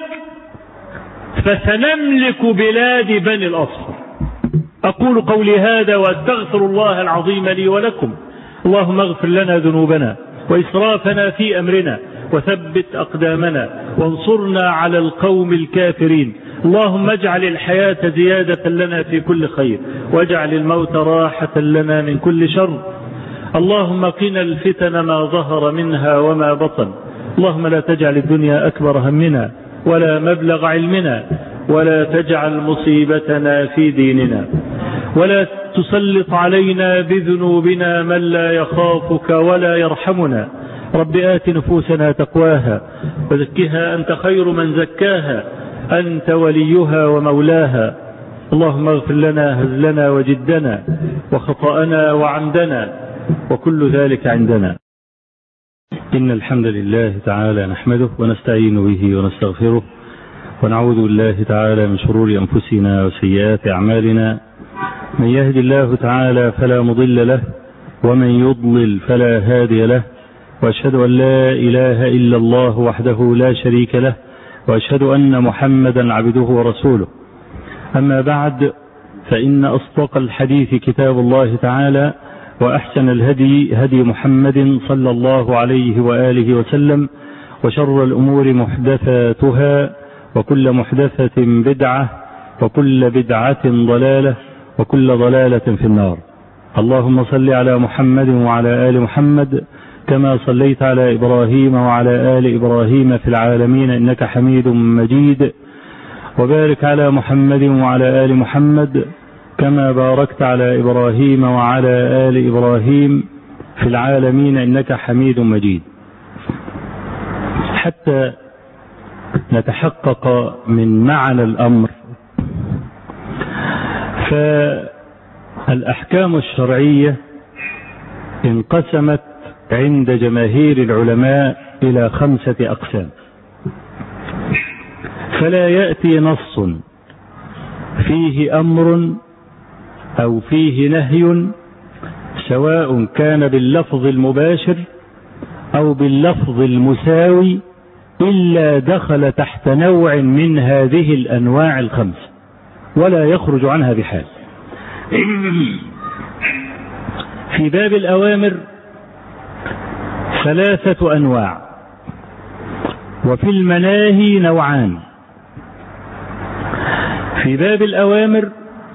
فسنملك بلاد بني الأصفر. أقول قولي هذا وأستغفر الله العظيم لي ولكم. اللهم اغفر لنا ذنوبنا وإسرافنا في أمرنا وثبت أقدامنا وانصرنا على القوم الكافرين. اللهم اجعل الحياة زيادة لنا في كل خير، واجعل الموت راحة لنا من كل شر. اللهم قنا الفتن ما ظهر منها وما بطن. اللهم لا تجعل الدنيا أكبر همنا ولا مبلغ علمنا، ولا تجعل مصيبتنا في ديننا، ولا تسلط علينا بذنوبنا من لا يخافك ولا يرحمنا. رب آت نفوسنا تقواها وزكها أنت خير من زكاها، أنت وليها ومولاها. اللهم اغفر لنا هزلنا وجدنا وخطأنا وعمدنا وكل ذلك عندنا. إن الحمد لله تعالى نحمده ونستعين به ونستغفره، ونعوذ بالله تعالى من شرور أنفسنا وسيئات أعمالنا. من يهد الله تعالى فلا مضل له، ومن يضلل فلا هادي له، وأشهد أن لا إله إلا الله وحده لا شريك له، وأشهد أن محمدا عبده ورسوله. أما بعد، فإن أصدق الحديث كتاب الله تعالى، وأحسن الهدي هدي محمد صلى الله عليه وآله وسلم، وشر الأمور محدثاتها، وكل محدثة بدعة، وكل بدعة ضلالة، وكل ضلالة في النار. اللهم صل على محمد وعلى آل محمد كما صليت على إبراهيم وعلى آل إبراهيم في العالمين إنك حميد مجيد، وبارك على محمد وعلى آل محمد كما باركت على إبراهيم وعلى آل إبراهيم في العالمين إنك حميد مجيد. حتى نتحقق من معنى الأمر، فالأحكام الشرعية انقسمت عند جماهير العلماء إلى 5 أقسام، فلا يأتي نص فيه أمر أو فيه نهي سواء كان باللفظ المباشر أو باللفظ المساوي إلا دخل تحت نوع من هذه الأنواع ال5 ولا يخرج عنها بحال. في باب الأوامر 3 أنواع، وفي المناهي نوعان. في باب الأوامر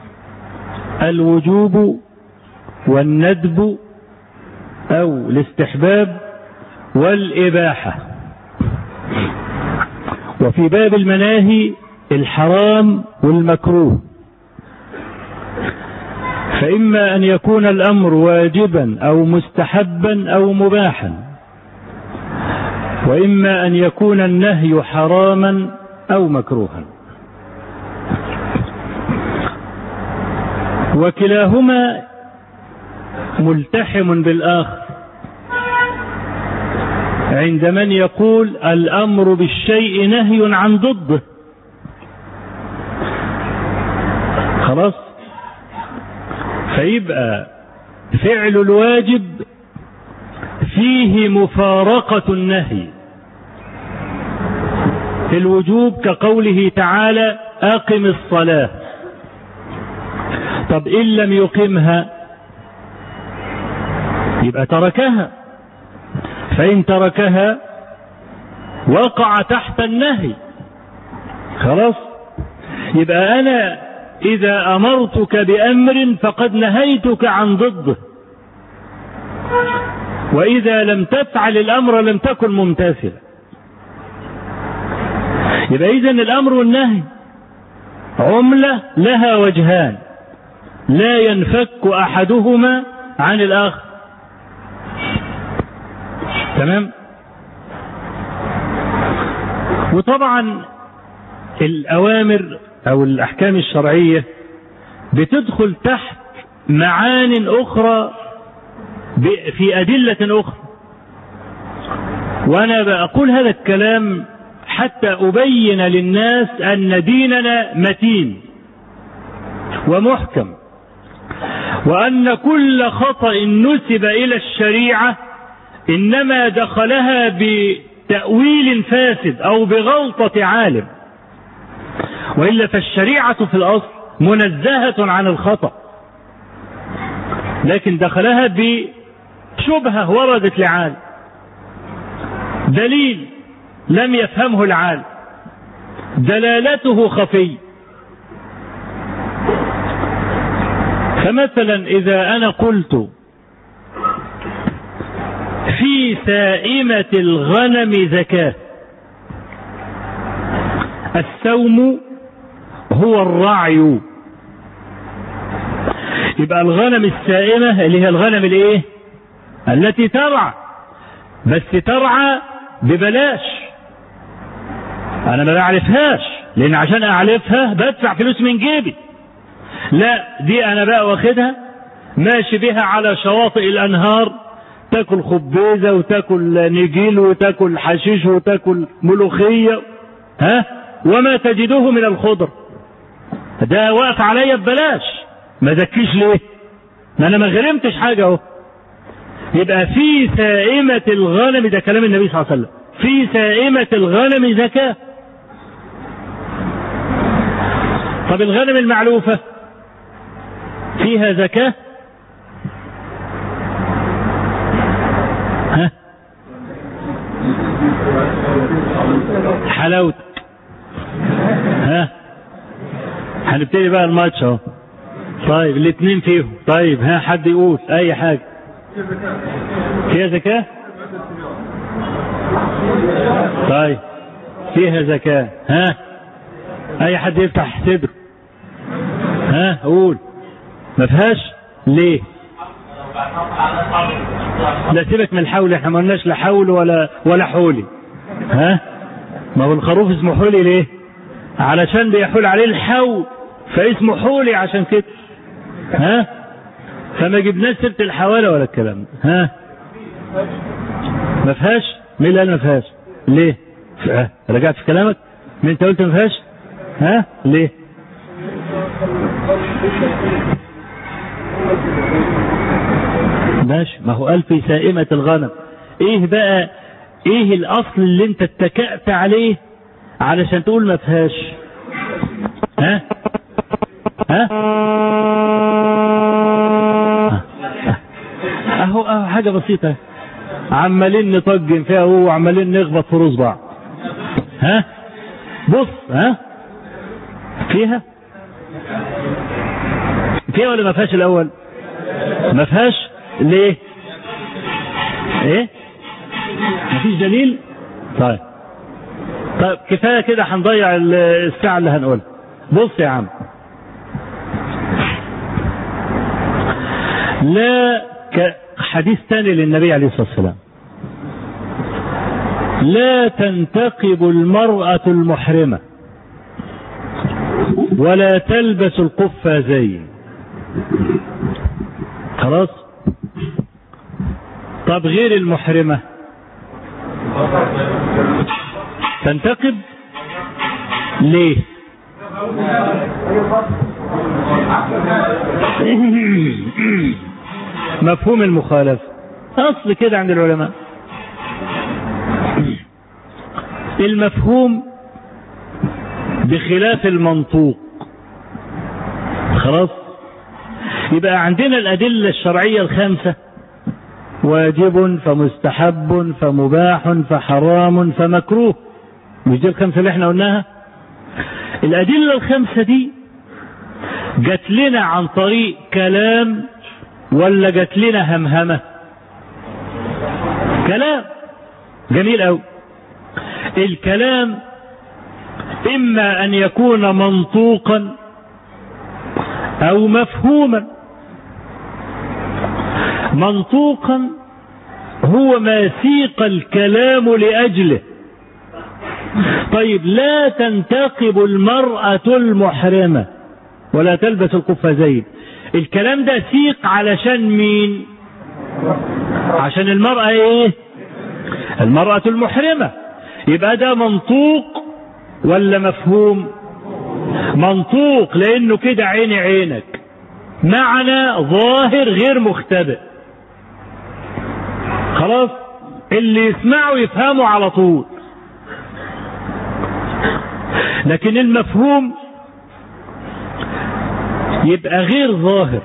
الوجوب والندب أو الاستحباب والإباحة، وفي باب المناهي الحرام والمكروه، فإما أن يكون الأمر واجبا أو مستحبا أو مباحا، وإما أن يكون النهي حراما أو مكروها، وكلاهما ملتحم بالآخر عند من يقول الأمر بالشيء نهي عن ضده. خلاص، فيبقى فعل الواجب فيه مفارقة النهي. في الوجوب كقوله تعالى أقم الصلاة، طب إن لم يقمها يبقى تركها، فإن تركها وقع تحت النهي. خلاص، يبقى أنا إذا أمرتك بأمر فقد نهيتك عن ضده، وإذا لم تفعل الأمر لم تكن ممتثلا. يبقى إذن الأمر والنهي عملة لها وجهان لا ينفك أحدهما عن الآخر. تمام؟ وطبعا الأوامر أو الأحكام الشرعية بتدخل تحت معان أخرى في أدلة أخرى، وأنا بقول هذا الكلام حتى أبين للناس أن ديننا متين ومحكم، وأن كل خطأ نسب إلى الشريعة إنما دخلها بتأويل فاسد أو بغلطة عالم، وإلا فالشريعة في الأصل منزهة عن الخطأ، لكن دخلها بشبهة وردت لعالم، دليل لم يفهمه العالم، دلالته خفي. فمثلا إذا أنا قلت في سائمة الغنم زكاة، السوم هو الرعي، يبقى الغنم السائمة اللي هي الغنم الايه التي ترعى، بس ترعى ببلاش، انا ما بعرفهاش لان عشان اعرفها بدفع فلوس من جيبي، لا دي انا بقى واخدها ماشي بها على شواطئ الانهار، تاكل خبيزة وتاكل نجيل وتاكل حشيش وتاكل ملوخية، وما تجده من الخضر، ده واقف عليا ببلاش، ما زكيش ليه؟ ما انا ما غرمتش حاجة اهو. يبقى في سائمة الغنم، ده كلام النبي صلى الله عليه وسلم، في سائمة الغنم زكاة. طب الغنم المعلوفة فيها زكاة؟ حلاوتك. هنبتدي بقى الماتش اهو. طيب الاثنين فيهم. طيب حد يقول اي حاجة فيها زكاة؟ طيب فيها زكاة. ها اي حد يفتح صدره. ها قول ما فيهاش ليه؟ لا سيبك من الحول، احنا ما قلناش لا حول ولا حولي. ها ما هو الخروف اسمه حولي ليه؟ علشان بيحول عليه الحول فاسمه حولي عشان كده. ها فما جبناش سيره الحواله ولا الكلام ده. ها ما فيهاش. مين اللي قال ما فيهاش؟ ليه؟ رجعت في كلامك؟ مين انت قلت ما فيهاش؟ ها ليه؟ ماشي، ما هو قال في سائمة الغنم. ايه بقى ايه الاصل اللي انت اتكأت عليه علشان تقول ما فيهاش؟ ها اهو حاجة بسيطة عمالين نطجن فيها وعمالين نخبط في روس بعض. ها بص فيها ولا ما فيهاش؟ الاول ما فيهاش ليه؟ ايه مفيش دليل. طيب كفايه كده هنضيع الساعه اللي هنقولها. بص يا عم، لا حديث ثاني للنبي عليه الصلاه والسلام: لا تنتقب المرأة المحرمة ولا تلبس القفازين. خلاص. طب غير المحرمة تنتقب ليه؟ مفهوم المخالفة أصل كده عند العلماء. المفهوم بخلاف المنطوق. خلاص. يبقى عندنا الأدلة الشرعية الخمسة: واجب فمستحب فمباح فحرام فمكروه. مش دي الخمسة اللي احنا قلناها؟ الأدلة الخمسة دي جات لنا عن طريق كلام ولا جات لنا همهمة؟ كلام. جميل أوي. الكلام إما أن يكون منطوقا أو مفهوما. منطوقا هو ما سيق الكلام لأجله. طيب لا تنتقب المرأة المحرمة ولا تلبس القفازين، الكلام ده سيق علشان مين؟ عشان المرأة ايه؟ المرأة المحرمة. يبقى ده منطوق ولا مفهوم؟ منطوق، لانه كده عيني عينك، معنى ظاهر غير مختبئ. خلاص، اللي يسمعه يفهمه على طول. لكن المفهوم يبقى غير ظاهر.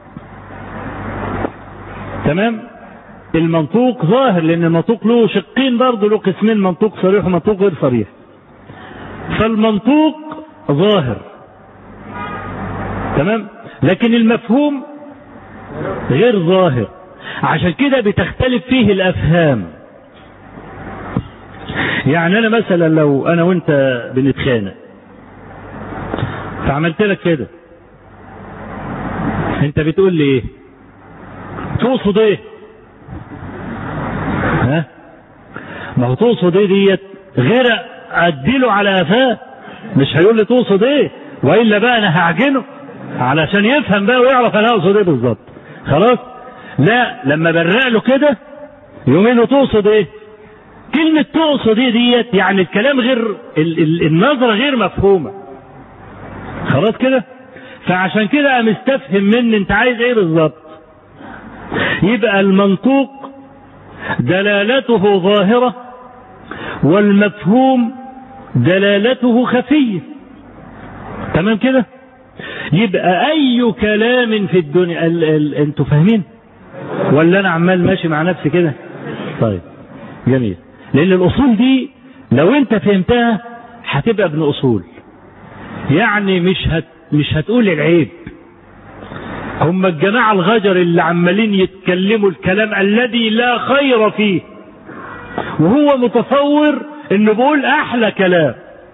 تمام؟ المنطوق ظاهر، لان المنطوق له شقين برضه، له قسمين: منطوق صريح ومنطوق غير صريح. فالمنطوق ظاهر. تمام؟ لكن المفهوم غير ظاهر، عشان كده بتختلف فيه الافهام. يعني انا مثلا لو انا وانت بنتخانق فعملت لك كده، انت بتقول لي ايه؟ تقصد ايه؟ ها؟ ما هو تقصد ايه ديت غير اديله على قفاه، مش هيقول لي تقصد ايه، والا بقى انا هعجنه علشان يفهم بقى ويعرف انا اقصد ايه بالظبط. خلاص؟ لا، لما برق له كده يقوم له تقصد ايه؟ كلمة تقصد ايه ديت يعني الكلام غير النظرة غير مفهومة. خلاص كده؟ فعشان كده مستفهم مني انت عايز ايه بالظبط. يبقى المنطوق دلالته ظاهرة والمفهوم دلالته خفية. تمام كده؟ يبقى اي كلام في الدنيا انتوا فاهمين ولا انا عمال ماشي مع نفسي كده؟ طيب جميل. لان الاصول دي لو انت فهمتها هتبقى ابن اصول. يعني مش هتقول العيب. هم الجماعة الغجر اللي عمالين يتكلموا الكلام الذي لا خير فيه وهو متصور انه بيقول احلى كلام.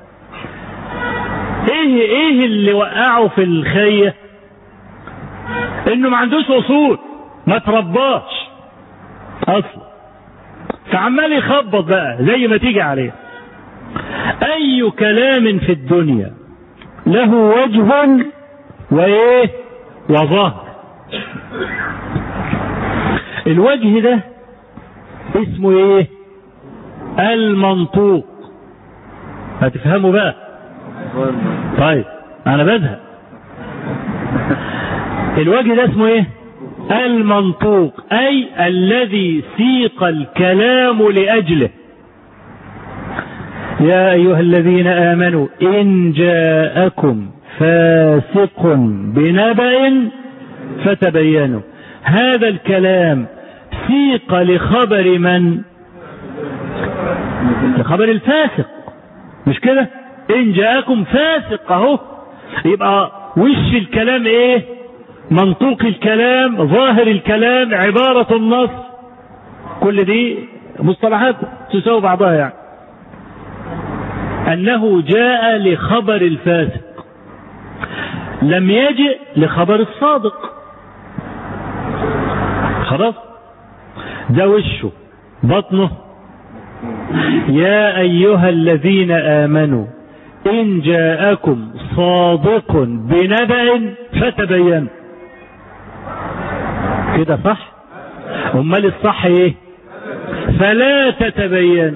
ايه اللي وقعه في الخية؟ انه ما عندوش اصول، ما ترباش اصلا، فعمال يخبط بقى زي ما تيجي عليه. اي كلام في الدنيا له وجه وايه وظهر. الوجه ده اسمه ايه؟ المنطوق. هتفهموا بقى؟ طيب انا بزهق. الوجه ده اسمه ايه؟ المنطوق، اي الذي سيق الكلام لاجله. يا ايها الذين امنوا ان جاءكم فاسق بنبأ فتبينوا. هذا الكلام سيق لخبر من؟ لخبر الفاسق، مش كده؟ ان جاءكم فاسق اهو، يبقى وش الكلام ايه؟ منطوق الكلام، ظاهر الكلام، عبارة النص، كل دي مصطلحات تساوي بعضها يعني. انه جاء لخبر الفاسق، لم يجئ لخبر الصادق. خلاص، ده وشه، بطنه. يا ايها الذين امنوا ان جاءكم صادق بنبأ فتبينوا. كده صح؟ امال الصح ايه؟ فلا تتبين.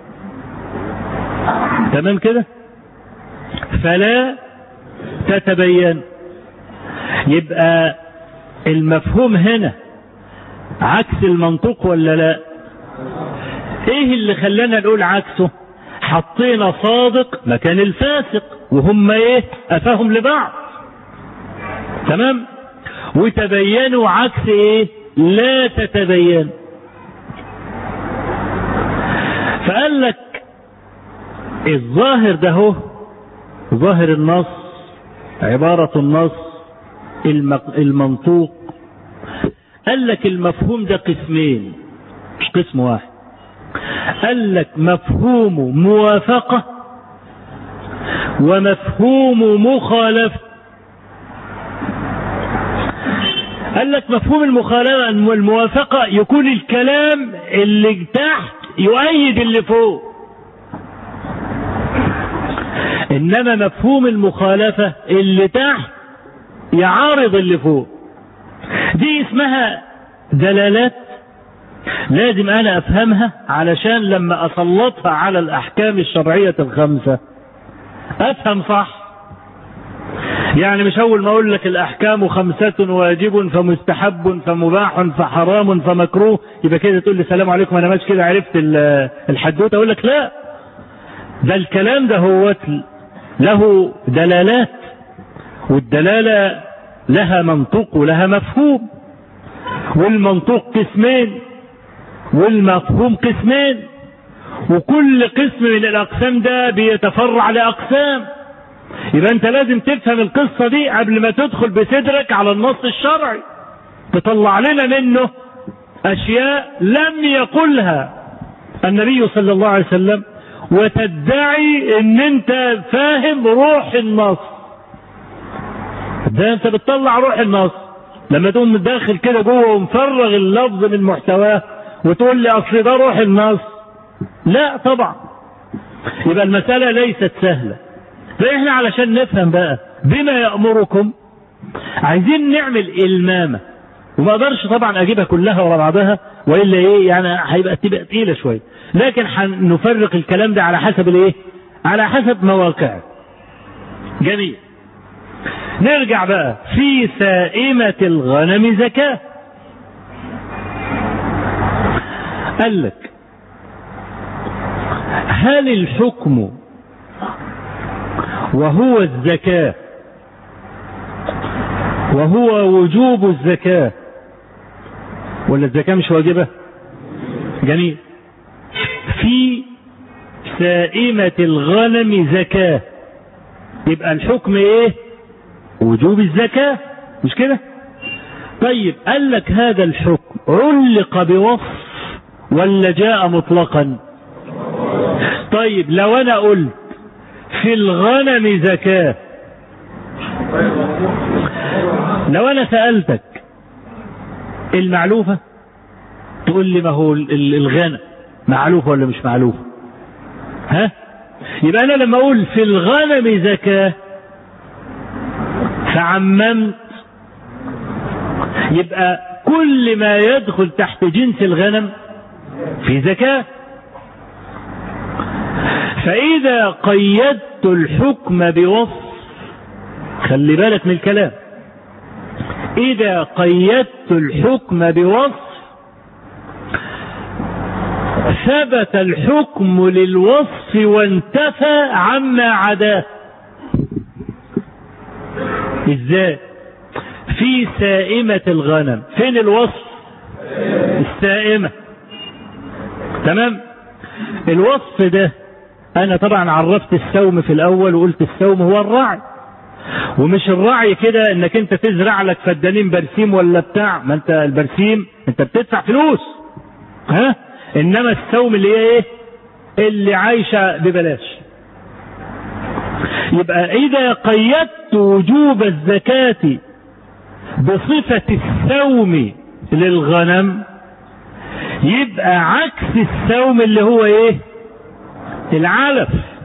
تمام كده؟ فلا تتبين. يبقى المفهوم هنا عكس المنطوق ولا لا؟ ايه اللي خلانا نقول عكسه؟ حطينا صادق مكان الفاسق، وهم ايه؟ افاهم لبعض. تمام؟ وتبينوا عكس ايه؟ لا تتبين. فقال لك الظاهر ده هو ظاهر النص، عبارة النص، المنطوق. قال لك المفهوم ده قسمين مش قسم واحد. قال لك مفهوم موافقة ومفهوم مخالفة. قال لك مفهوم المخالفة والموافقة يكون الكلام اللي تحت يؤيد اللي فوق، انما مفهوم المخالفة اللي تحت يعارض اللي فوق. دي اسمها دلالات، لازم انا افهمها علشان لما اسلطها على الاحكام الشرعية الخمسة افهم صح. يعني مش اول ما اقول لك الاحكام 5 واجب فمستحب فمباح فحرام فمكروه يبقى كده تقول لي السلام عليكم انا ماشي كده عرفت الحدوته. اقول لك لا، ده الكلام ده هو له دلالات، والدلالة لها منطوق ولها مفهوم، والمنطوق قسمين والمفهوم قسمين، وكل قسم من الاقسام ده بيتفرع لاقسام. يبقى انت لازم تفهم القصة دي قبل ما تدخل بصدرك على النص الشرعي، تطلع لنا منه اشياء لم يقلها النبي صلى الله عليه وسلم وتدعي ان انت فاهم روح النص. ده انت بتطلع روح النص لما تقوم داخل كده جوه ومفرغ اللفظ من محتواه وتقول لي اصل ده روح النص. لا طبعا، يبقى المسألة ليست سهلة. فاحنا علشان نفهم بقى بما يأمركم عايزين نعمل المامة، وما اقدرش طبعا اجيبها كلها ورا بعضها والا ايه يعني هيبقى تبقى تقيلة شوية، لكن هنفرق الكلام ده على حسب الايه؟ على حسب مواقعه. جميل. نرجع بقى في سائمة الغنم زكاة. قال لك هل الحكم وهو الزكاة وهو وجوب الزكاة ولا الزكاة مش واجبة؟ جميل. في سائمة الغنم زكاة، يبقى الحكم ايه؟ وجوب الزكاة، مش كده؟ طيب قال لك هذا الحكم علق بوصف ولا جاء مطلقا؟ طيب لو انا قلت في الغنم زكاة، لو انا سألتك المعلوفة تقول لي ما هو الغنم معلوفة ولا مش معلوفة؟ ها؟ يبقى انا لما اقول في الغنم زكاة فعممت، يبقى كل ما يدخل تحت جنس الغنم في زكاة. فإذا قيدت الحكم بوصف، خلي بالك من الكلام، إذا قيدت الحكم بوصف ثبت الحكم للوصف وانتفى عما عداه. ازاي؟ في سائمة الغنم، فين الوصف؟ السائمة. تمام؟ الوصف ده انا طبعا عرفت السوم في الاول وقلت السوم هو الرعي، ومش الرعي كده انك انت تزرع لك فدانين برسيم ولا بتاع، ما انت البرسيم انت بتدفع فلوس، ها؟ انما السوم اللي هي ايه؟ اللي عايشة ببلاش. يبقى اذا قيدت وجوب الزكاة بصفة السوم للغنم يبقى عكس السوم اللي هو ايه؟ العلف.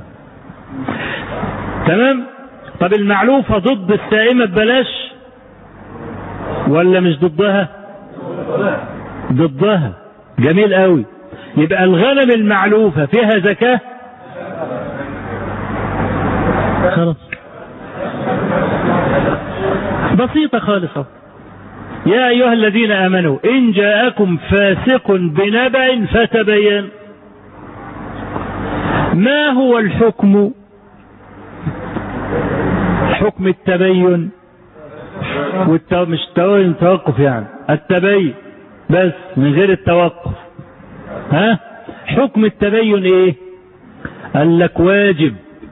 تمام؟ طب المعلوفة ضد السائمة ببلاش ولا مش ضدها؟ ضدها. جميل قوي. يبقى الغنم المعلوفة فيها زكاة؟ خلاص بسيطة خالصة. يا أيها الذين آمنوا إن جاءكم فاسق بنبأ فتبين. ما هو الحكم؟ حكم التبين، مش التوقف، يعني التبين بس من غير التوقف. ها؟ حكم التبين ايه؟ قال لك واجب.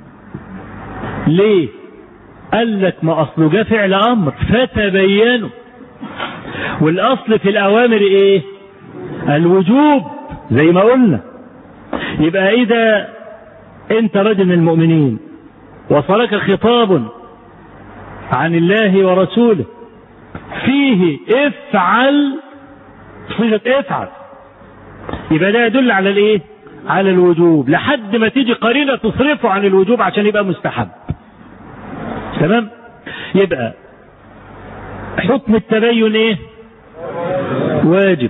ليه؟ قال لك ما اصله جاء فعل امر فتبينوا، والاصل في الاوامر ايه؟ الوجوب زي ما قلنا. يبقى اذا انت رجل من المؤمنين وصلك خطاب عن الله ورسوله فيه افعل، صيغة افعل، يبقى ده يدل على الايه؟ على الوجوب، لحد ما تيجي قرينة تصرفه عن الوجوب عشان يبقى مستحب. تمام؟ يبقى حكم التبين ايه؟ واجب.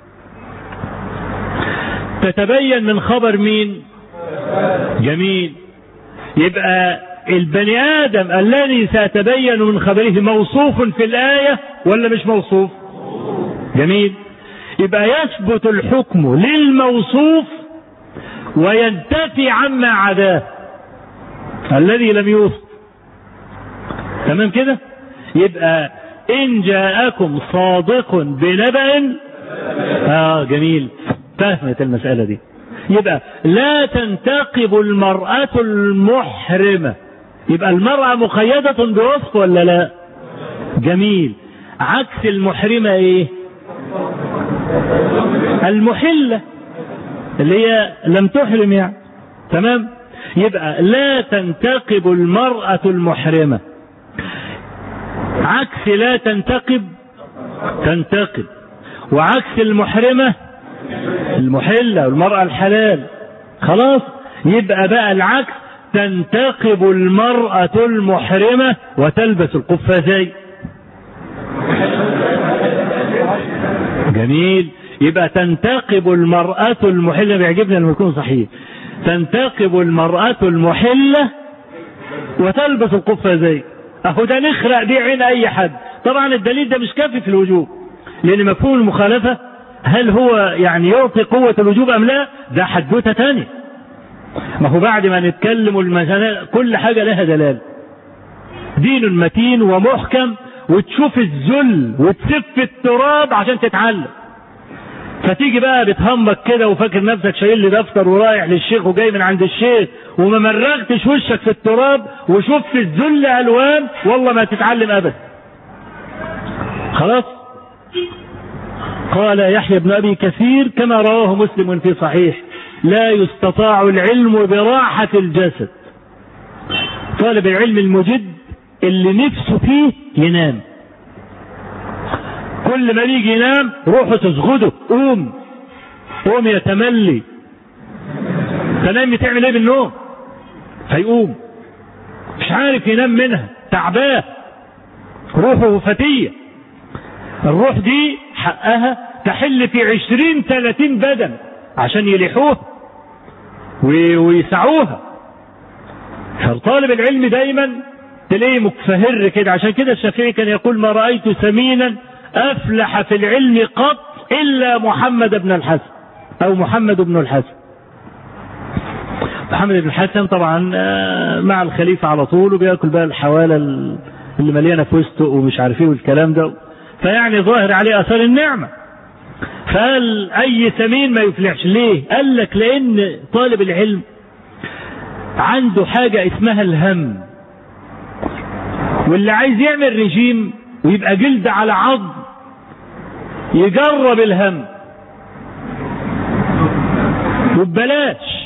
تتبين من خبر مين؟ جميل. يبقى البني آدم الذي سيتبين من خبره موصوف في الآية ولا مش موصوف؟ جميل. يبقى يثبت الحكم للموصوف وينتفي عما عداه الذي لم يوصف. تمام كده؟ يبقى إن جاءكم صادق بنبأ، جميل، فهمت المسألة دي. يبقى لا تنتقب المرأة المحرمة، يبقى المرأة مقيدة بوصف ولا لا؟ جميل. عكس المحرمة ايه؟ المحلة اللي هي لم تحرم يعني. تمام؟ يبقى لا تنتقب المرأة المحرمة، عكس لا تنتقب تنتقب، وعكس المحرمة المحلة والمرأة الحلال. خلاص؟ يبقى بقى العكس، تنتقب المرأة المحرمة وتلبس القفازين. جميل. يبقى تنتقب المرأة المحلة، بيعجبني لما يكون صحيح، تنتقب المرأة المحلة وتلبس القفازين. اهو ده نخرق دي عين اي حد. طبعا الدليل ده مش كافي في الوجوب، لان مفهوم المخالفة هل هو يعني يعطي قوة الوجوب ام لا؟ ده حدوتة تانية. ما هو بعد ما نتكلم المثلا كل حاجة لها دلال، دين متين ومحكم، وتشوف الذل وتسف التراب عشان تتعلم. فتيجي بقى بتهمك كده وفاكر نفسك شايل لي دفتر ورايح للشيخ وجاي من عند الشيخ وما مرغتش وشك في التراب وشوف الذل الوان، والله ما تتعلم ابدا. خلاص؟ قال يحيى بن ابي كثير كما رواه مسلم في صحيح: لا يستطاع العلم براحة الجسد. طالب العلم المجد اللي نفسه فيه ينام، كل ما يجي ينام روحه تزغده، قوم يا تملي، تنام تعمل ايه بالنوم؟ فيقوم مش عارف ينام منها، تعباه، روحه فتية. الروح دي حقها تحل في 20-30 بدن عشان يلحوها ويسعوها. فطالب العلم دايما تلاقيه مكفهر كده. عشان كده الشافعي كان يقول: ما رأيت سمينا أفلح في العلم قط إلا محمد بن الحسن أو محمد بن الحسن. محمد بن الحسن طبعا مع الخليفة على طول، وبياكل بقى الحوالة اللي مليانة فستق ومش عارف ايه والكلام ده، فيعني ظاهر عليه أثر النعمة. فقال أي سمين ما يفلحش. ليه؟ قال لك لأن طالب العلم عنده حاجة اسمها الهم، واللي عايز يعمل رجيم ويبقى جلد على عظم يجرب الهم وببلاش،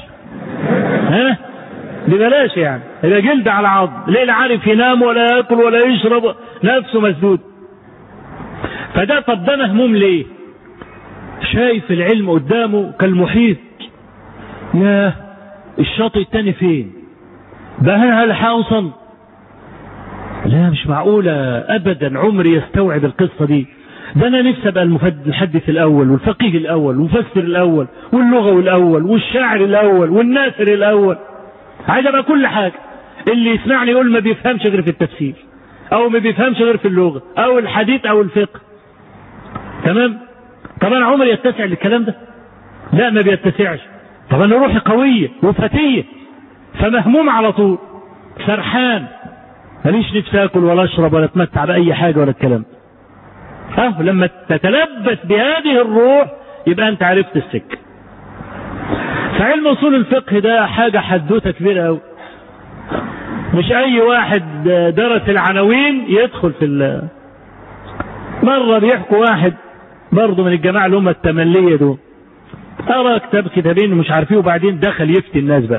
ببلاش يعني، يبقى جلد على عظم. ليه؟ لا عارف ينام ولا ياكل ولا يشرب، نفسه مسدود. فده طب ده مهموم ليه؟ شايف العلم قدامه كالمحيط، ياه الشاطئ التاني فين؟ بقى انا هلحق اوصل؟ لا مش معقولة ابدا عمري يستوعب القصة دي. ده انا نفسي ابقى المحدث الاول والفقيه الاول والمفسر الاول واللغوي الاول والشاعر الاول والناثر الاول. عايز ابقى كل حاجة. اللي يسمعني يقول ما بيفهمش غير في التفسير، او ما بيفهمش غير في اللغة او الحديث او الفقه. تمام؟ طب انا عمري يتسع للكلام ده؟ لا ما بيتسعش. طب انا روحي قوية وفتية، فمهموم على طول، سرحان، ماليش نفسي اكل ولا اشرب ولا اتمتع باي حاجة ولا الكلام. لما تتلبس بهذه الروح يبقى انت عرفت السكة. فعلم اصول الفقه ده حاجة حدوتة كبيرة قوي. مش اي واحد درس العناوين يدخل في مرة بيحكوا واحد برضه من الجماعة اللي هم التملية دول، قرأ كتابين ومش عارفين، وبعدين دخل يفتي الناس بقى.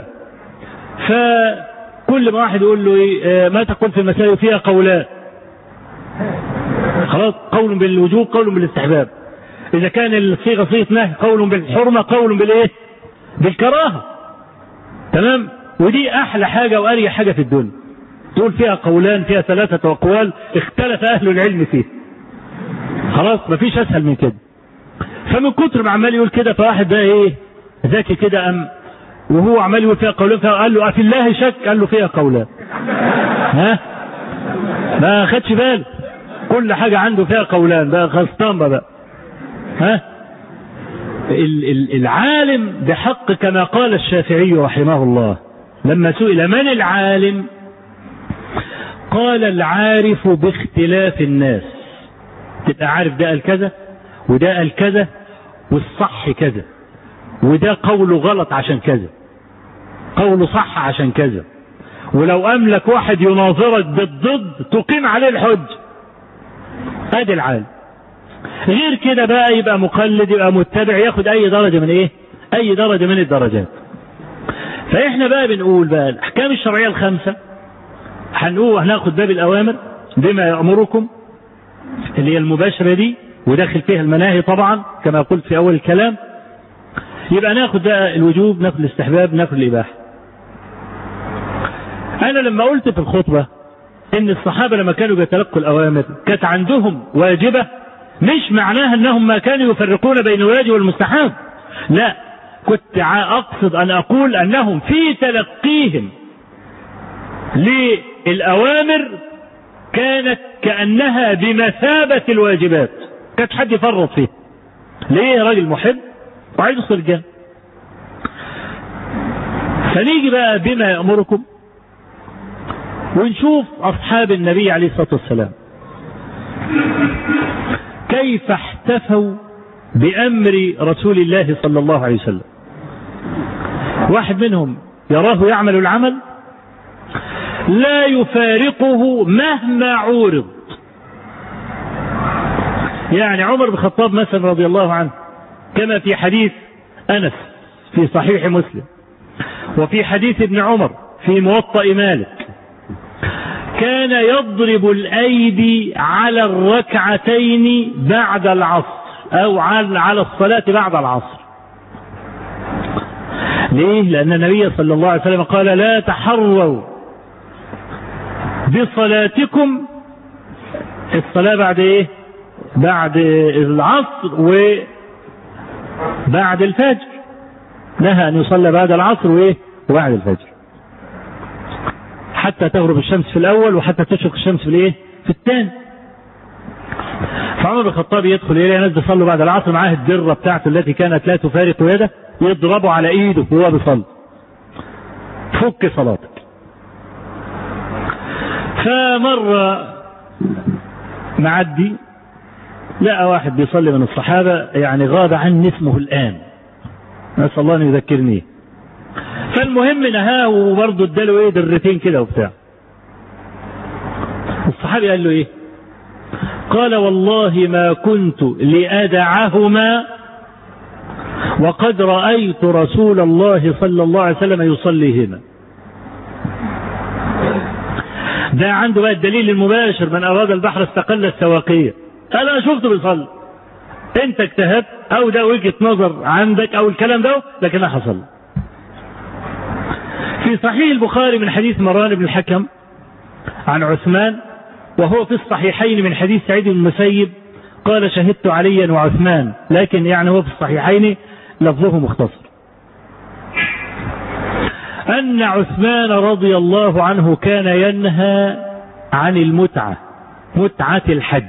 فكل ما واحد يقول له ايه ما تقول في المسائل فيها قولان، خلاص، قول بالوجوب قول بالاستحباب. اذا كان الصيغه صيغه نهي قول بالحرمه قول بالايه؟ بالكراهه. تمام؟ ودي احلى حاجه واريح حاجه في الدنيا، تقول فيها قولان، فيها 3 أقوال اختلف اهل العلم فيه. خلاص مفيش اسهل من كده. فمن كتر ما عمال يقول كده، فواحد ده ايه ذكي كده وهو عمال يقول فيها قولان، قال له أفي الله شك؟ قال له فيها قولان. ما خدش باله، كل حاجة عنده فيها قولان، بقى خلصان بقى. العالم بحق كما قال الشافعي رحمه الله لما سئل من العالم، قال العارف باختلاف الناس. تبقى عارف ده قال كذا وده قال كذا والصح كذا، وده قوله غلط عشان كذا، قوله صح عشان كذا. ولو أملك واحد يناظرك بالضد تقيم عليه الحج. ادي العالم. غير كده بقى يبقى مقلد، يبقى متبع، ياخد اي درجة من ايه؟ اي درجة من الدرجات. فاحنا بقى بنقول بقى الاحكام الشرعية ال5، هناخد باب الاوامر بما يأمركم اللي هي المباشرة دي، وداخل فيها المناهي طبعا كما قلت في اول الكلام. يبقى ناخد بقى الوجوب، ناخد الاستحباب، ناخد الاباحة. انا لما قلت في الخطبة ان الصحابة لما كانوا بيتلقوا الاوامر كانت عندهم واجبة، مش معناها انهم ما كانوا يفرقون بين الواجب والمستحب، لا، كنت اقصد ان اقول انهم في تلقيهم للاوامر كانت كأنها بمثابة الواجبات، كانت حد يفرط فيها. ليه؟ راجل محب وعايز يوصل الجنة. فنيجي بقى بما يأمركم ونشوف أصحاب النبي عليه الصلاة والسلام كيف احتفوا بأمر رسول الله صلى الله عليه وسلم. واحد منهم يراه يعمل العمل لا يفارقه مهما عورض. يعني عمر بن الخطاب مثلا رضي الله عنه كما في حديث أنس في صحيح مسلم وفي حديث ابن عمر في موطأ مالك كان يضرب الأيدي على الركعتين بعد العصر أو على الصلاة بعد العصر. ليه؟ لأن النبي صلى الله عليه وسلم قال لا تحروا بصلاتكم الصلاة بعد إيه؟ بعد العصر وبعد الفجر. نهى أن يصلى بعد العصر وإيه؟ وبعد الفجر حتى تغرب الشمس في الأول وحتى تشرق الشمس في الإيه؟ في الثاني. فعمر بن الخطاب يدخل إليه ناس بيصلوا بعد العصر معاه الدرة بتاعته التي كانت لا تفارق يده يضربه على إيده وهو بيصلي فك صلاتك. فمرة معدي لقى واحد بيصلي من الصحابة يعني غاب عني اسمه الآن نسأل الله أن يذكرني. فالمهم نهاه وبرضه اداله ايه درتين كده وبتاع. الصحابي قال له ايه؟ قال والله ما كنت لأدعهما وقد رأيت رسول الله صلى الله عليه وسلم يصليهما. ده عنده بقى الدليل المباشر من أراد البحر استقل السواقية. قال أنا شفته بيصلي انت اجتهدت او ده وجهة نظر عندك او الكلام ده لكن ما حصل. في صحيح البخاري من حديث مروان بن الحكم عن عثمان وهو في الصحيحين من حديث سعيد بن المسيب قال شهدت عليا وعثمان لكن يعني هو في الصحيحين لفظه مختصر أن عثمان رضي الله عنه كان ينهى عن المتعة متعة الحج.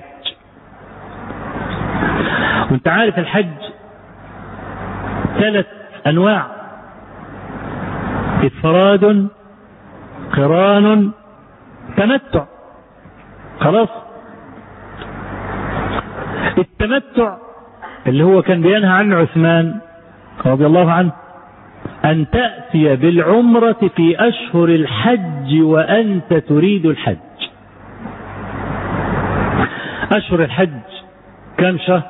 وانت عارف الحج 3 أنواع إفراد قران تمتع. خلاص التمتع اللي هو كان بينهى عنه عثمان رضي الله عنه أن تأتي بالعمرة في أشهر الحج وأنت تريد الحج. أشهر الحج كم شهر؟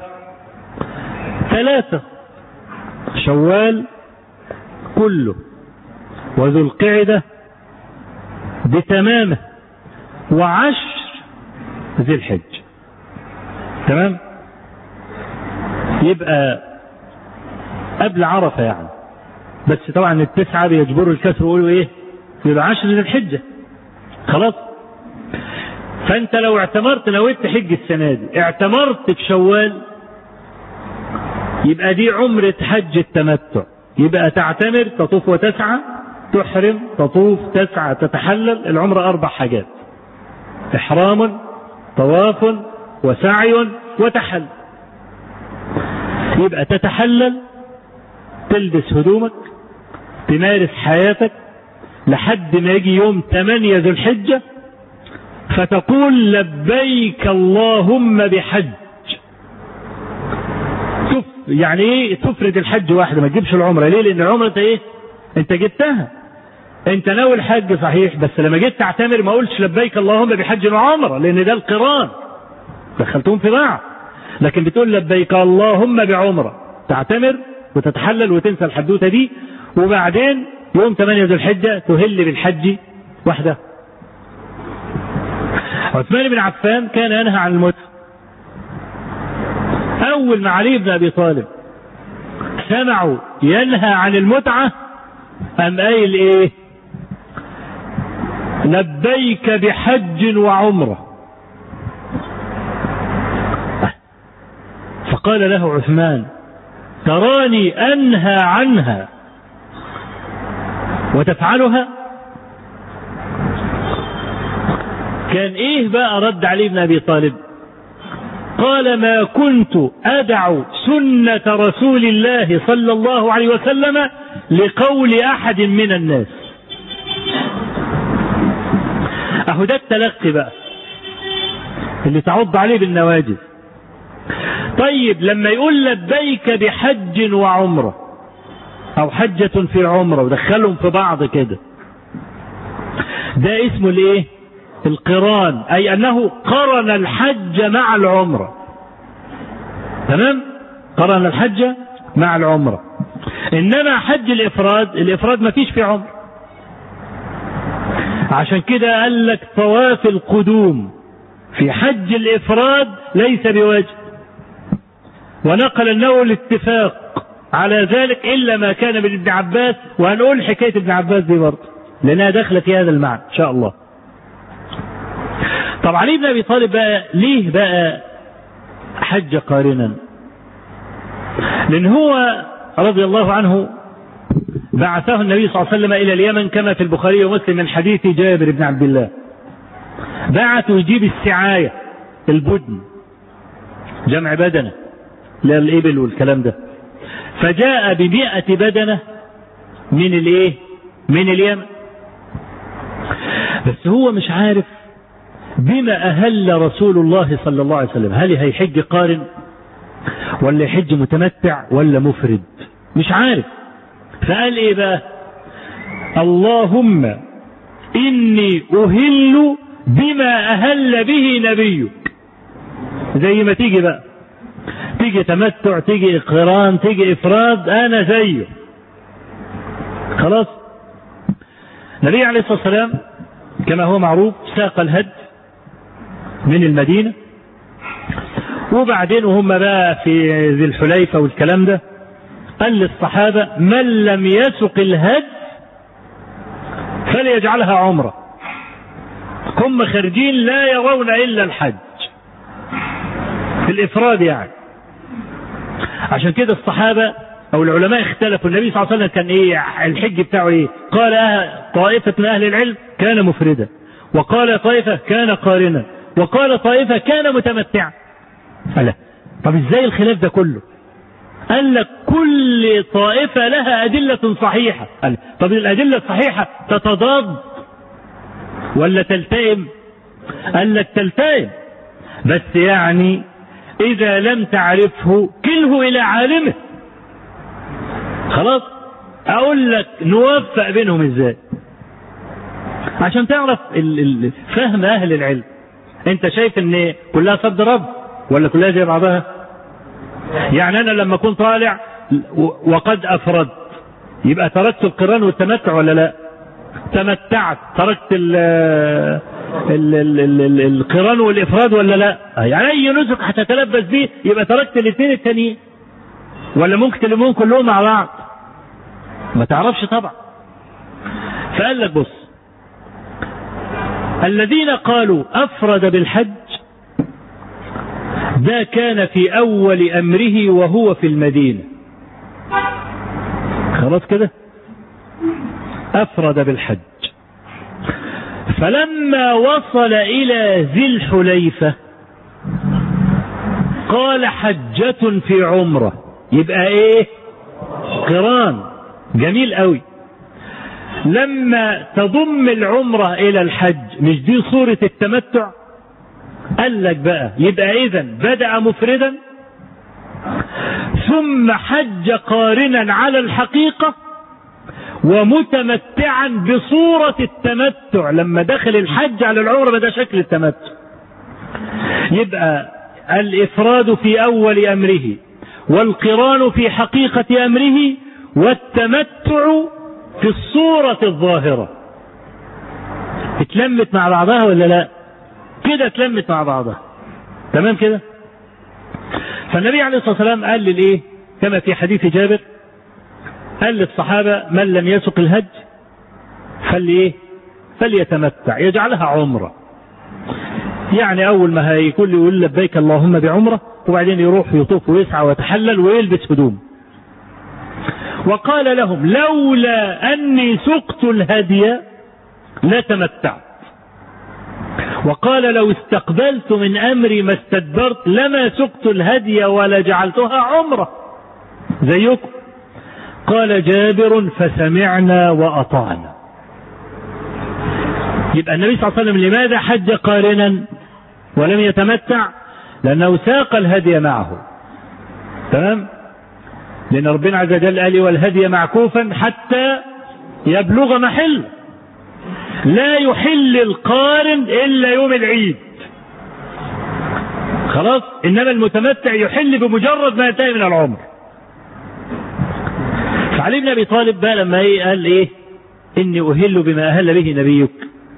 3 شوال كله وذو القعدة بتمامه و10 ذي الحج. تمام؟ يبقى قبل عرفة يعني بس طبعا 9 بيجبروا الكسر ويقولوا ايه يبقى 10 ذي الحجة. خلاص فانت لو اعتمرت نويت تحج السنة دي اعتمرت في شوال يبقى دي عمرة حج التمتع. يبقى تعتمر تطوف وتسعى تحرم تطوف تسعى تتحلل. العمرة 4 حاجات إحرام طواف وسعي وتحلل. يبقى تتحلل تلبس هدومك تمارس حياتك لحد ما يجي يوم 8 ذو الحجة فتقول لبيك اللهم بحج. يعني ايه تفرد الحج واحدة ما تجيبش العمرة. ليه؟ لان العمرة ايه انت جبتها انت ناوي الحج صحيح بس لما جيت تعتمر ما قلتش لبيك اللهم بحج وعمرة لان ده القران دخلتهم في بعض. لكن بتقول لبيك اللهم بعمرة تعتمر وتتحلل وتنسى الحدوتة دي وبعدين يوم 8 ذو الحجة تهل بالحج وحده. عثمان بن عفان كان ينهى عن المتعة. أول ما علي بن أبي طالب سمعوا ينهى عن المتعة أم قايل إيه لبيك بحج وعمرة. فقال له عثمان تراني أنهى عنها وتفعلها. كان إيه بقى رد علي بن أبي طالب؟ قال ما كنت أدع سنة رسول الله صلى الله عليه وسلم لقول أحد من الناس. أهو ده التلقي بقى اللي تعض عليه بالنواجذ. طيب لما يقول لبيك بحج وعمرة أو حجة في عمرة ودخلهم في بعض كده ده اسمه الايه القران. أي أنه قرن الحج مع العمرة. تمام قرن الحج مع العمرة. إنما حج الإفراد ما فيش في عمر. عشان كده قال لك طواف القدوم في حج الإفراد ليس بواجب، ونقل النووي الاتفاق على ذلك إلا ما كان من ابن عباس، وهنقول حكاية ابن عباس دي برضه لأنها داخلة في هذا المعنى إن شاء الله. طب علي بن أبي طالب بقى ليه بقى حج قارنا؟ لأن هو رضي الله عنه بعثه النبي صلى الله عليه وسلم إلى اليمن كما في البخاري ومسلم من حديث جابر بن عبد الله. بعثه يجيب السعاية، البدن جمع بدنة للإبل والكلام ده، فجاء ب100 بدنة من الايه؟ من اليمن. بس هو مش عارف بما أهل رسول الله صلى الله عليه وسلم، هل هيحج قارن ولا يحج متمتع ولا مفرد؟ مش عارف. فقال ايه بقى؟ اللهم إني أهل بما أهل به نبيك. زي ما تيجي بقى، تيجي تمتع، تيجي قران، تيجي إفراد، أنا زيه. خلاص. النبي عليه الصلاة والسلام كما هو معروف ساق الهدي من المدينة، وبعدين وهم بقى في ذي الحليفة والكلام ده قال للصحابة من لم يسق الهدي فليجعلها عمرة. هم خارجين لا يرون إلا الحج في الإفراد يعني. عشان كده الصحابة أو العلماء اختلفوا. النبي صلى الله عليه وسلم كان إيه الحج بتاعه إيه؟ قال طائفة من أهل العلم كان مفردا، وقال طائفة كان قارنا، وقال طائفة كان متمتعا. قال طب إزاي الخلاف ده كله؟ قال لك كل طائفة لها أدلة صحيحة. قال طب الأدلة الصحيحة تتضاد ولا تلتئم؟ قال لك تلتئم، بس يعني إذا لم تعرفه كله إلى عالمه. خلاص. أقول لك نوفق بينهم إزاي عشان تعرف فهم أهل العلم. أنت شايف إن كلها صد رب ولا كلها زي بعضها؟ يعني أنا لما كنت طالع وقد أفرد يبقى تركت القران والتمتع ولا لا؟ تمتعت، تركت القران والإفراد ولا لا؟ يعني أي نسك هتتلبس به يبقى تركت الاثنين التانيين، ولا ممكن تلمون كلهم مع بعض؟ ما تعرفش طبعا. فقال لك بص، الذين قالوا أفرد بالحج ده كان في أول أمره وهو في المدينة. خلاص كده، أفرد بالحج. فلما وصل إلى ذي الحليفة قال حجة في عمرة، يبقى إيه؟ قران. جميل قوي. لما تضم العمرة إلى الحج مش دي صورة التمتع؟ قال لك بقى يبقى إذن بدأ مفردا ثم حج قارنا على الحقيقة ومتمتعا بصورة التمتع. لما دخل الحج على العمرة بدأ شكل التمتع. يبقى الإفراد في أول أمره، والقران في حقيقة أمره، والتمتع في الصورة الظاهرة. اتلمت مع بعضها ولا لا؟ كده اتلمت مع بعضها. تمام كده. فالنبي عليه الصلاة والسلام قال للإيه كما في حديث جابر، قال للصحابة من لم يسق الهج فليتمتع، يجعلها عمرة. يعني أول ما هيكون يقول لبيك اللهم بعمرة، وبعدين يروح يطوف ويسعى ويتحلل ويلبس هدوم. وقال لهم لولا أني سقت الهدي لتمتعت. وقال لو استقبلت من أمري ما استدبرت لما سقت الهدي ولا جعلتها عمرة زيكم. قال جابر فسمعنا وأطعنا. يبقى النبي صلى الله عليه وسلم لماذا حج قارنا ولم يتمتع؟ لأنه ساق الهدي معه. تمام. لأن ربنا عز وجل قال والهدي معكوفا حتى يبلغ محل. لا يحل القارن إلا يوم العيد. خلاص. إنما المتمتع يحل بمجرد ما ينتهي من العمر. فعلي بن أبي طالب بقى لما قال إيه إني أهل بما أهل به نبيك،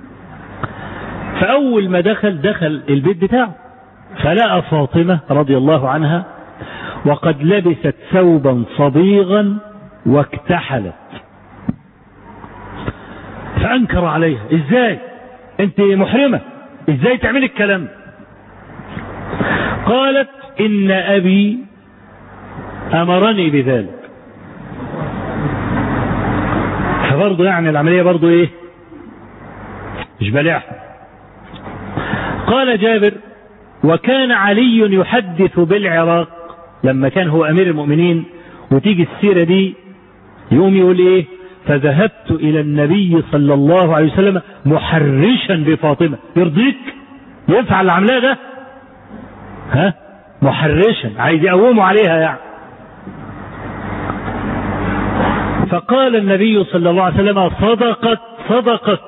فأول ما دخل البيت بتاعه فلقى فاطمة رضي الله عنها وقد لبست ثوبا صبيغا واكتحلت، فأنكر عليها: إزاي أنت محرمة، إزاي تعمل الكلام؟ قالت: إن أبي أمرني بذلك. فبرضه يعني العملية برضه إيه مش بلعها. قال جابر: وكان علي يحدث بالعراق لما كان هو أمير المؤمنين، وتيجي السيرة دي يوم يقول إيه: فذهبت إلى النبي صلى الله عليه وسلم محرشا بفاطمة. يرضيك ينفع اللي عملاه ده؟ ها، محرشا، عايز يقوموا عليها يعني. فقال النبي صلى الله عليه وسلم: صدقت.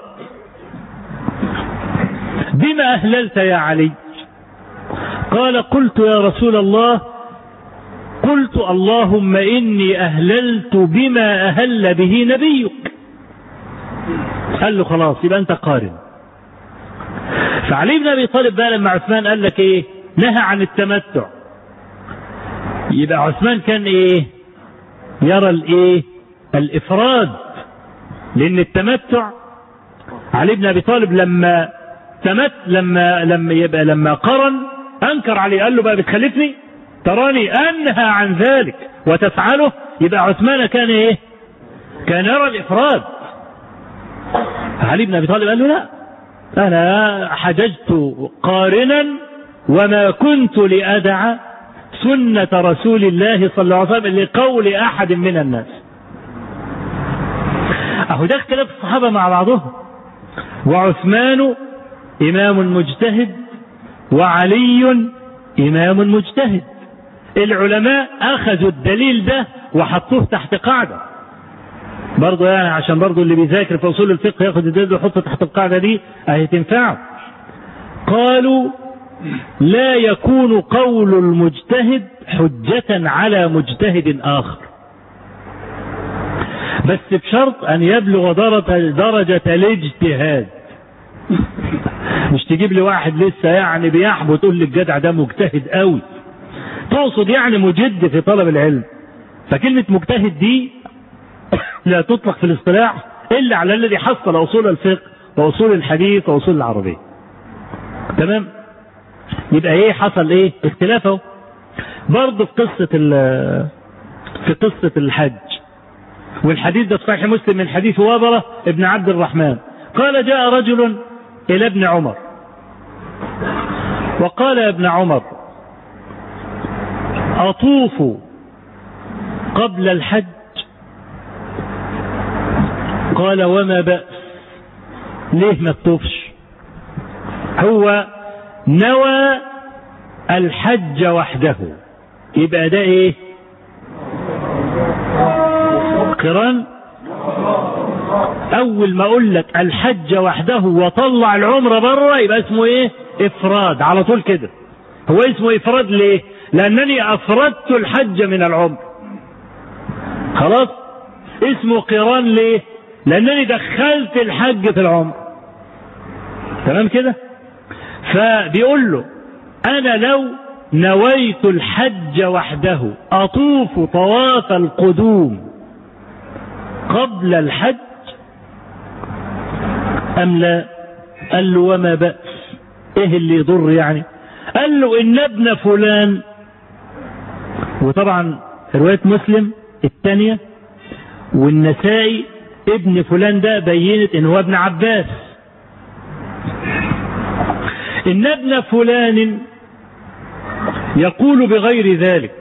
بما أهللت يا علي؟ قال: قلت يا رسول الله، قلت اللهم إني أهللت بما أهل به نبيك. قال له: خلاص يبقى أنت قارن. فعلي بن أبي طالب بقى لما عثمان قال لك إيه نهى عن التمتع، يبقى عثمان كان إيه يرى الإيه الإفراد، لأن التمتع علي بن أبي طالب لما قرن أنكر عليه، قال له: بقى بتخلفني؟ تراني أنهى عن ذلك وتفعله. يبقى عثمان كان إيه كان يرى الإفراد. علي بن أبي طالب قال له: لا، أنا حججت قارنا وما كنت لأدع سنة رسول الله صلى الله عليه وسلم لقول أحد من الناس. أهو ده اختلاف الصحابة مع بعضهم. وعثمان إمام مجتهد وعلي إمام مجتهد. العلماء أخذوا الدليل ده وحطوه تحت قاعدة برضو، يعني عشان برضو اللي بيذاكر في أصول الفقه ياخد الدليل ويحطه تحت القاعدة دي أهي تنفعه. قالوا: لا يكون قول المجتهد حجة على مجتهد آخر، بس بشرط أن يبلغ درجة الاجتهاد. مش تجيب لي واحد لسه يعني بيحبو تقول لي الجدع ده مجتهد قوي، تقصد يعني مجد في طلب العلم. فكلمة مجتهد دي لا تطلق في الاصطلاح إلا على الذي حصل أصول الفقه وأصول الحديث وأصول العربية. تمام؟ يبقى إيه حصل إيه اختلافه برضه في قصة الحج. والحديث ده في صحيح مسلم من حديث وابرة ابن عبد الرحمن قال: جاء رجل إلى ابن عمر وقال: يا ابن عمر، أطوف قبل الحج؟ قال: وما بأس، ليه ما تطوفش؟ هو نوى الحج وحده، يبقى ده ايه قران. اول ما اقول لك الحج وحده وطلع العمره بره يبقى اسمه ايه افراد على طول كده. هو اسمه افراد ليه؟ لانني افردت الحج من العمر. خلاص. اسمه قران ليه؟ لانني دخلت الحج في العمر. تمام كده؟ فبيقول له: انا لو نويت الحج وحده اطوف طواف القدوم قبل الحج ام لا؟ قال له: وما بأس، ايه اللي يضر يعني؟ قال له: ان ابن فلان، وطبعا رواية مسلم الثانية والنسائي ابن فلان ده بينت ان هو ابن عباس، ان ابن فلان يقول بغير ذلك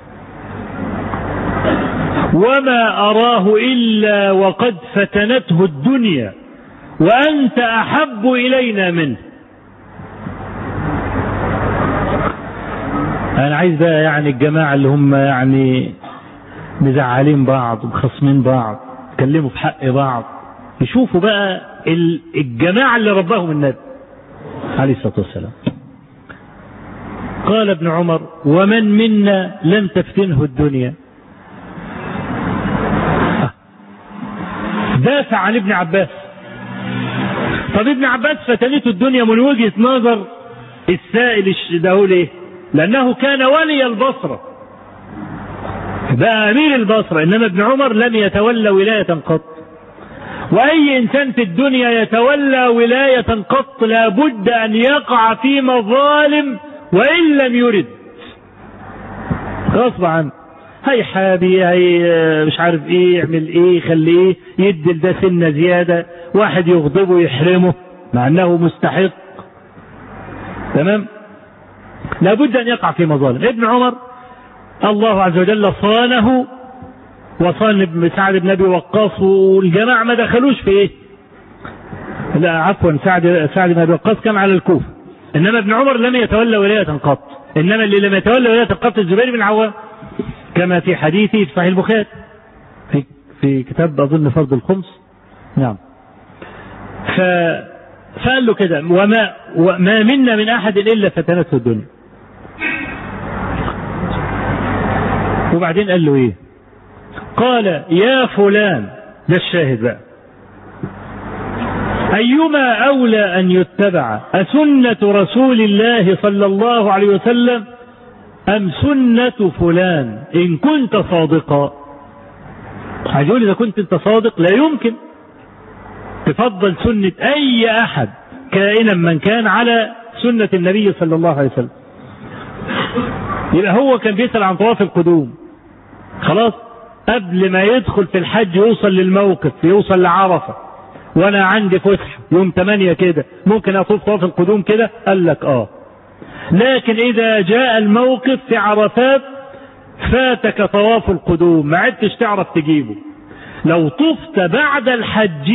وما أراه إلا وقد فتنته الدنيا وأنت أحب إلينا منه. أنا عايز بقى يعني الجماعة اللي هم يعني مزعلين بعض ومخصمين بعض يتكلموا في حق بعض، يشوفوا بقى الجماعة اللي رباهم النبي عليه الصلاة والسلام. قال ابن عمر: ومن منا لم تفتنه الدنيا؟ دافع عن ابن عباس. طب ابن عباس فتنته الدنيا من وجهة نظر السائل ده ليه؟ لأنه كان ولي البصرة، بقى أمير البصرة، إنما ابن عمر لم يتولى ولاية قط. وأي إنسان في الدنيا يتولى ولاية قط لابد أن يقع في مظالم وإن لم يرد، غصب عنه. هي حابي، هي مش عارف ايه، يعمل ايه، يخليه يدل ده سنة زيادة، واحد يغضبه يحرمه مع انه مستحق. تمام؟ لابد ان يقع في مظالم. ابن عمر الله عز وجل صانه، وصان ابن سعد بن ابي وقاص، والجماعة ما دخلوش في ايه، لا عفوا، سعد بن ابي وقاص كان على الكوفة، انما ابن عمر لم يتولى ولاية قط. انما اللي لم يتولى ولاية قط الزبير بن العوام، كما في حديثه في صحيح البخاري في كتاب أظن فرض الخمس. نعم. فقال له كده: وما منا من أحد إلا فتنته الدنيا. وبعدين قال له إيه؟ قال: يا فلان، ده الشاهد بقى، أيما أولى أن يتبع أسنة رسول الله صلى الله عليه وسلم أم سنة فلان إن كنت صادقا؟ عايز يقول إذا كنت أنت صادق لا يمكن تفضل سنة أي أحد كائنا من كان على سنة النبي صلى الله عليه وسلم. يبقى هو كان بيسأل عن طواف القدوم، خلاص قبل ما يدخل في الحج يوصل للموقف، يوصل لعرفة، وأنا عندي فسح يوم 8 كده، ممكن أطوف طواف القدوم كده؟ قال لك لكن إذا جاء الموقف في عرفات فاتك طواف القدوم، ما عدتش تعرف تجيبه. لو طفت بعد الحج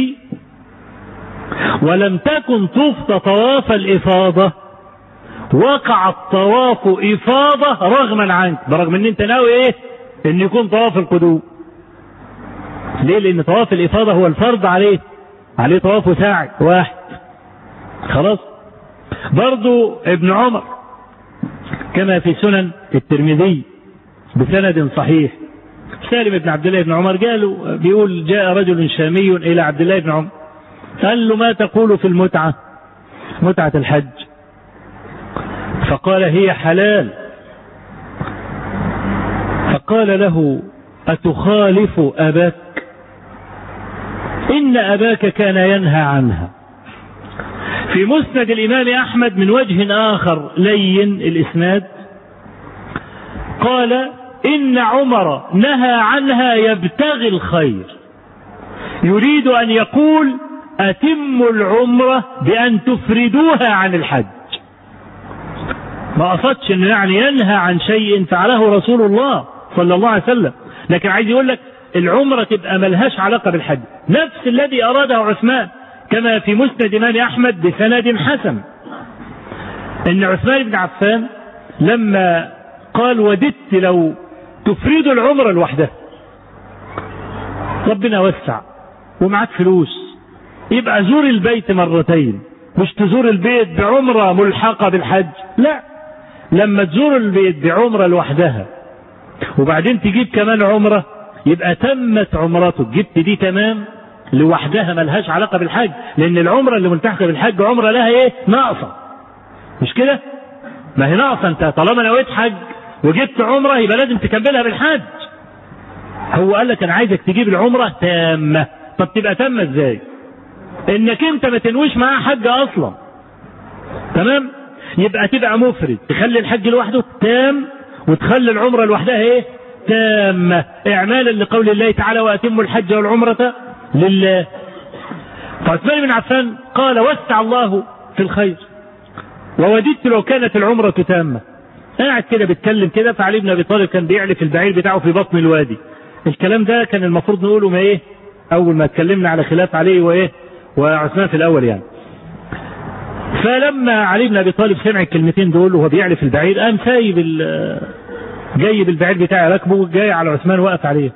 ولم تكن طفت طواف الإفاضة وقع الطواف إفاضة رغما عنك، برغم ان انت ناوي ايه؟ ان يكون طواف القدوم. ليه؟ لان طواف الإفاضة هو الفرض عليه طواف ساعي واحد، خلاص. برضو ابن عمر كما في سنن الترمذي بسند صحيح، سالم بن عبد الله بن عمر بيقول: جاء رجل شامي إلى عبد الله بن عمر قال له: ما تقول في المتعة، متعة الحج؟ فقال: هي حلال. فقال له: أتخالف أباك؟ إن أباك كان ينهى عنها. في مسند الإمام أحمد من وجه آخر لين الإسناد قال: إن عمر نهى عنها يبتغي الخير، يريد أن يقول: أتم العمرة بأن تفردوها عن الحج. ما قصدش إنه يعني ينهى عن شيء فعله رسول الله صلى الله عليه وسلم، لكن عايز يقول لك العمرة تبقى ملهاش علاقة بالحج، نفس الذي أراده عثمان كما في مسند الإمام أحمد بسند حسن، إن عثمان بن عفان لما قال: وددت لو تفرد العمرة لوحدها، ربنا وسع ومعك فلوس، يبقى زور البيت مرتين، مش تزور البيت بعمرة ملحقة بالحج، لا، لما تزور البيت بعمرة لوحدها وبعدين تجيب كمان عمرة يبقى تمت عمرتك، جبت دي تمام لوحدها ملهاش علاقة بالحج، لأن العمرة اللي ملتحقة بالحج عمرة لها ايه؟ ناقصة، مش كده؟ ما هي ناقصة، انت طالما نويت حج وجبت عمرة يبقى لازم تكملها بالحج. هو قال لك انا عايزك تجيب العمرة تامة. طب تبقى تامة ازاي؟ انك انت ما تنويش معاها حج اصلا، تمام؟ يبقى تبقى مفرد، تخلي الحج لوحده تام وتخلي العمرة لوحدها ايه؟ تامة، اعمالا لقول الله تعالى: واتموا الحج والعمرة لله. فعثمان بن عفان قال: وسع الله في الخير، ووددت لو كانت العمرة تامة. قاعد كده بيتكلم كده، فعلي بن ابي طالب كان بيعلف البعير بتاعه في بطن الوادي. الكلام ده كان المفروض نقوله ما ايه؟ اول ما اتكلمنا على خلاف علي وايه وعثمان في الاول يعني. فلما علي بن ابي طالب سمع الكلمتين دول وهو بيعلف البعير، قام سايب جايب البعير بتاعه ركبه جاي على عثمان وقف عليه.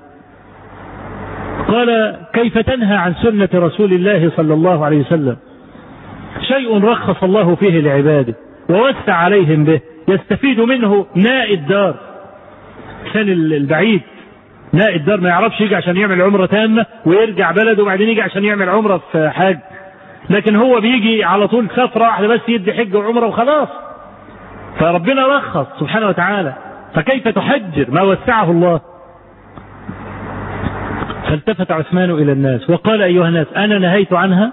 قال: كيف تنهى عن سنة رسول الله صلى الله عليه وسلم؟ شيء رخص الله فيه لعباده ووسع عليهم به، يستفيد منه ناء الدار، كان البعيد نائي الدار ما يعرفش يجي عشان يعمل عمرة تامة ويرجع بلده وبعدين يجي عشان يعمل عمرة في حج، لكن هو بيجي على طول سفرة واحدة بس يدي حج وعمرة وخلاص. فربنا رخص سبحانه وتعالى، فكيف تحجر ما وسعه الله؟ فالتفت عثمان إلى الناس وقال: أيها الناس، أنا نهيت عنها؟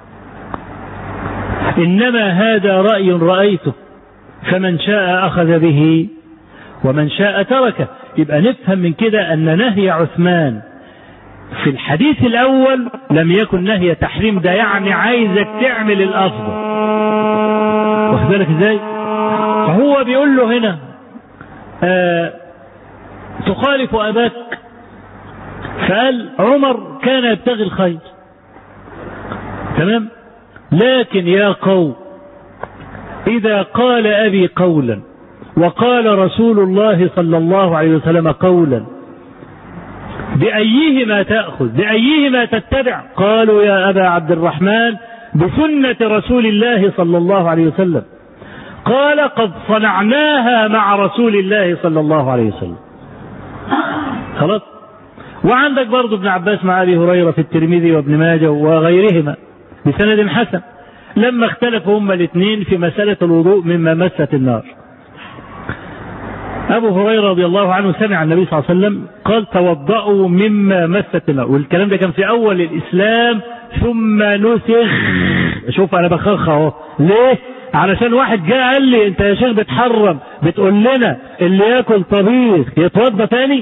إنما هذا رأي رأيته، فمن شاء أخذ به ومن شاء تركه. يبقى نفهم من كده أن نهي عثمان في الحديث الأول لم يكن نهي تحريم، ده يعني عايزك تعمل الأفضل. واخد بالك ازاي؟ فهو بيقول له هنا تخالف أباك، فقال عمر كان يبتغي الخير، تمام، لكن يا قوم إذا قال أبي قولا وقال رسول الله صلى الله عليه وسلم قولا بأيهما تأخذ بأيهما تتبع؟ قالوا يا أبا عبد الرحمن بسنة رسول الله صلى الله عليه وسلم. قال: قد صنعناها مع رسول الله صلى الله عليه وسلم. خلاص. وعندك برضو ابن عباس مع أبي هريرة في الترمذي وابن ماجه وغيرهما بسند حسن، لما اختلفوا هما الاثنين في مسألة الوضوء مما مست النار. أبو هريرة رضي الله عنه سمع النبي صلى الله عليه وسلم قال: توضأوا مما مست النار، والكلام ده كان في أول الإسلام ثم نسخ. شوف أنا بخخ أهو ليه؟ علشان واحد جاء قال لي: أنت يا شيخ بتحرم، بتقول لنا اللي ياكل طبيخ يتوضأ تاني.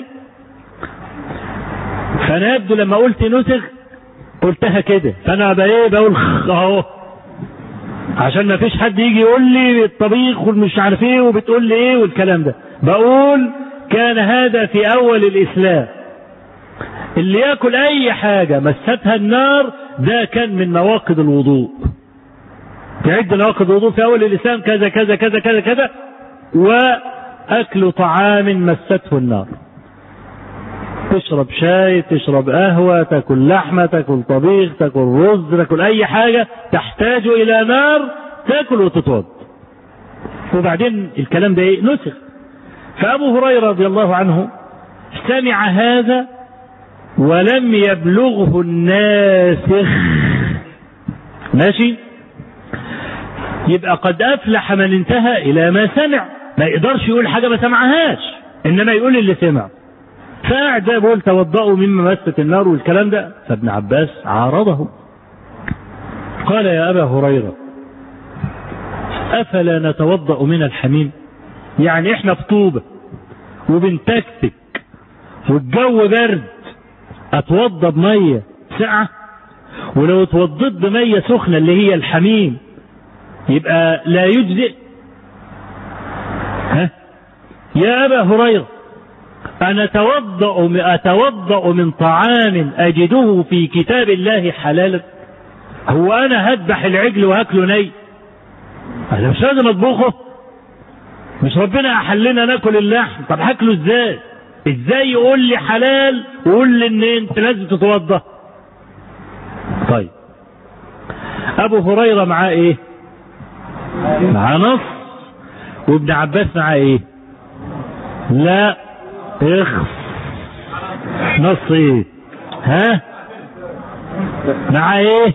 فأنا يبدو لما قلت نسخ قلتها كده، فأنا بقول أهو عشان ما فيش حد يجي يقول لي الطبيخ والمش عارف ايه وبتقول لي ايه والكلام ده. بقول كان هذا في اول الاسلام، اللي ياكل اي حاجة مستها النار ده كان من نواقض الوضوء. تعد نواقض الوضوء في اول الاسلام كذا كذا كذا كذا كذا، واكل طعام مسته النار، تشرب شاي، تشرب قهوة، تاكل لحمة، تاكل طبيخ، تاكل رز، تاكل اي حاجة تحتاج الى نار تاكل وتتوضا. وبعدين الكلام ده ايه؟ نسخ. فابو هريرة رضي الله عنه سمع هذا ولم يبلغه الناسخ. ماشي؟ يبقى قد افلح من انتهى الى ما سمع، ما يقدرش يقول حاجة ما سمعهاش، انما يقول اللي سمع. فقعد بيقول: توضأوا مما مست النار والكلام ده. فابن عباس عارضه قال: يا أبا هريرة أفلا نتوضأ من الحميم؟ يعني احنا في طوبة وبنتكتك والجو برد، اتوضى بمية ساقعة؟ ولو اتوضيت بمية سخنة اللي هي الحميم يبقى لا يجزئ؟ ها يا أبا هريرة، أنا أتوضأ من طعام أجده في كتاب الله حلالا؟ هو أنا هذبح العجل وهاكله ني؟ أنا مش لازم أطبخه؟ مش ربنا أحلنا ناكل اللحم؟ طب هاكله إزاي؟ إزاي يقول لي حلال ويقول لي إن أنت لازم تتوضأ؟ طيب أبو هريرة معاه إيه؟ معاه نص، وابن عباس معاه إيه؟ لا اخف. نص ايه؟ ها؟ مع ايه؟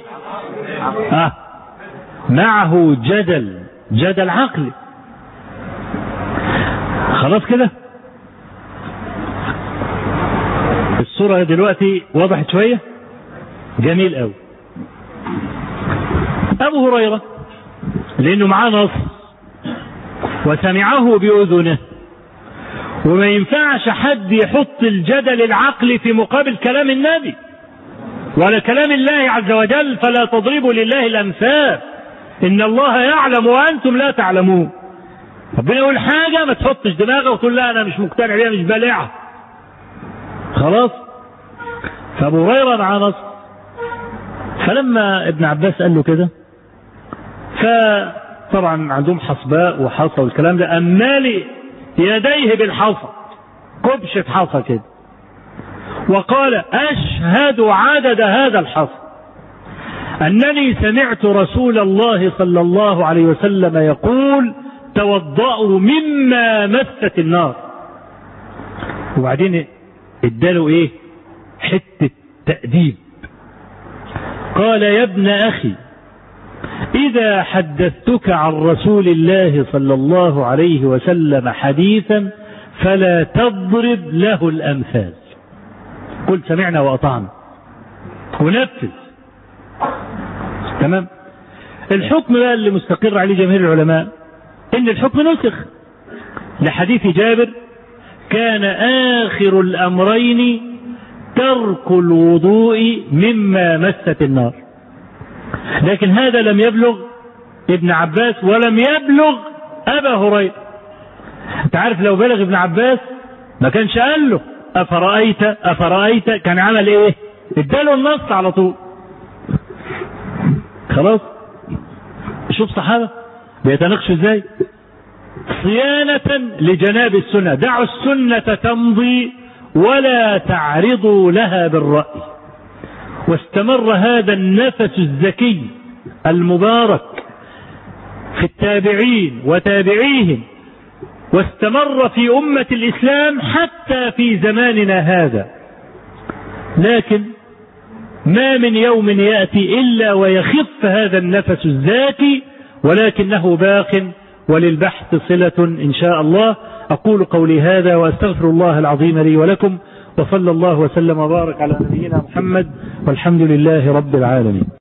معه جدل عقلي. خلاص كده الصورة دلوقتي وضحت شوية؟ جميل قوي. ابو هريرة لانه معاه نص وسمعه بأذنه، وما ينفعش حد يحط الجدل العقلي في مقابل كلام النبي ولا كلام الله عز وجل. فلا تضربوا لله الأمثال، إن الله يعلم وأنتم لا تعلمون. ربنا يقول حاجة ما تحطش دماغه وتقول لا أنا مش مقتنع بيها، مش بالعها. خلاص. فأبو هريرة مع نص. فلما ابن عباس قال له كده، فطبعا عندهم حصباء وحصى والكلام ده، أمالي يديه بالحصى، كبشة حصى كده، وقال: أشهد عدد هذا الحصى أنني سمعت رسول الله صلى الله عليه وسلم يقول: توضأوا مما مست النار. وبعدين اداله ايه؟ حتة تأديب. قال يا ابن أخي إذا حدثتك عن رسول الله صلى الله عليه وسلم حديثا فلا تضرب له الأمثال، قل سمعنا وأطعنا ونفذ. تمام. الحكم بقى اللي مستقر عليه جماهير العلماء إن الحكم نسخ لحديث جابر كان آخر الأمرين ترك الوضوء مما مست النار، لكن هذا لم يبلغ ابن عباس ولم يبلغ أبا هريرة. انت عارف لو بلغ ابن عباس ما كانش قال له أفرأيت كان عمل ايه؟ اداله النص على طول. خلاص. شوف صحابة بيتناقشوا ازاي صيانة لجناب السنة. دعوا السنة تمضي ولا تعرضوا لها بالرأي. واستمر هذا النفس الزكي المبارك في التابعين وتابعيهم، واستمر في أمة الإسلام حتى في زماننا هذا. لكن ما من يوم يأتي إلا ويخف هذا النفس الزاكي، ولكنه باق وللبحث صلة إن شاء الله. أقول قولي هذا وأستغفر الله العظيم لي ولكم، وصلى الله وسلم وبارك على نبينا محمد، والحمد لله رب العالمين.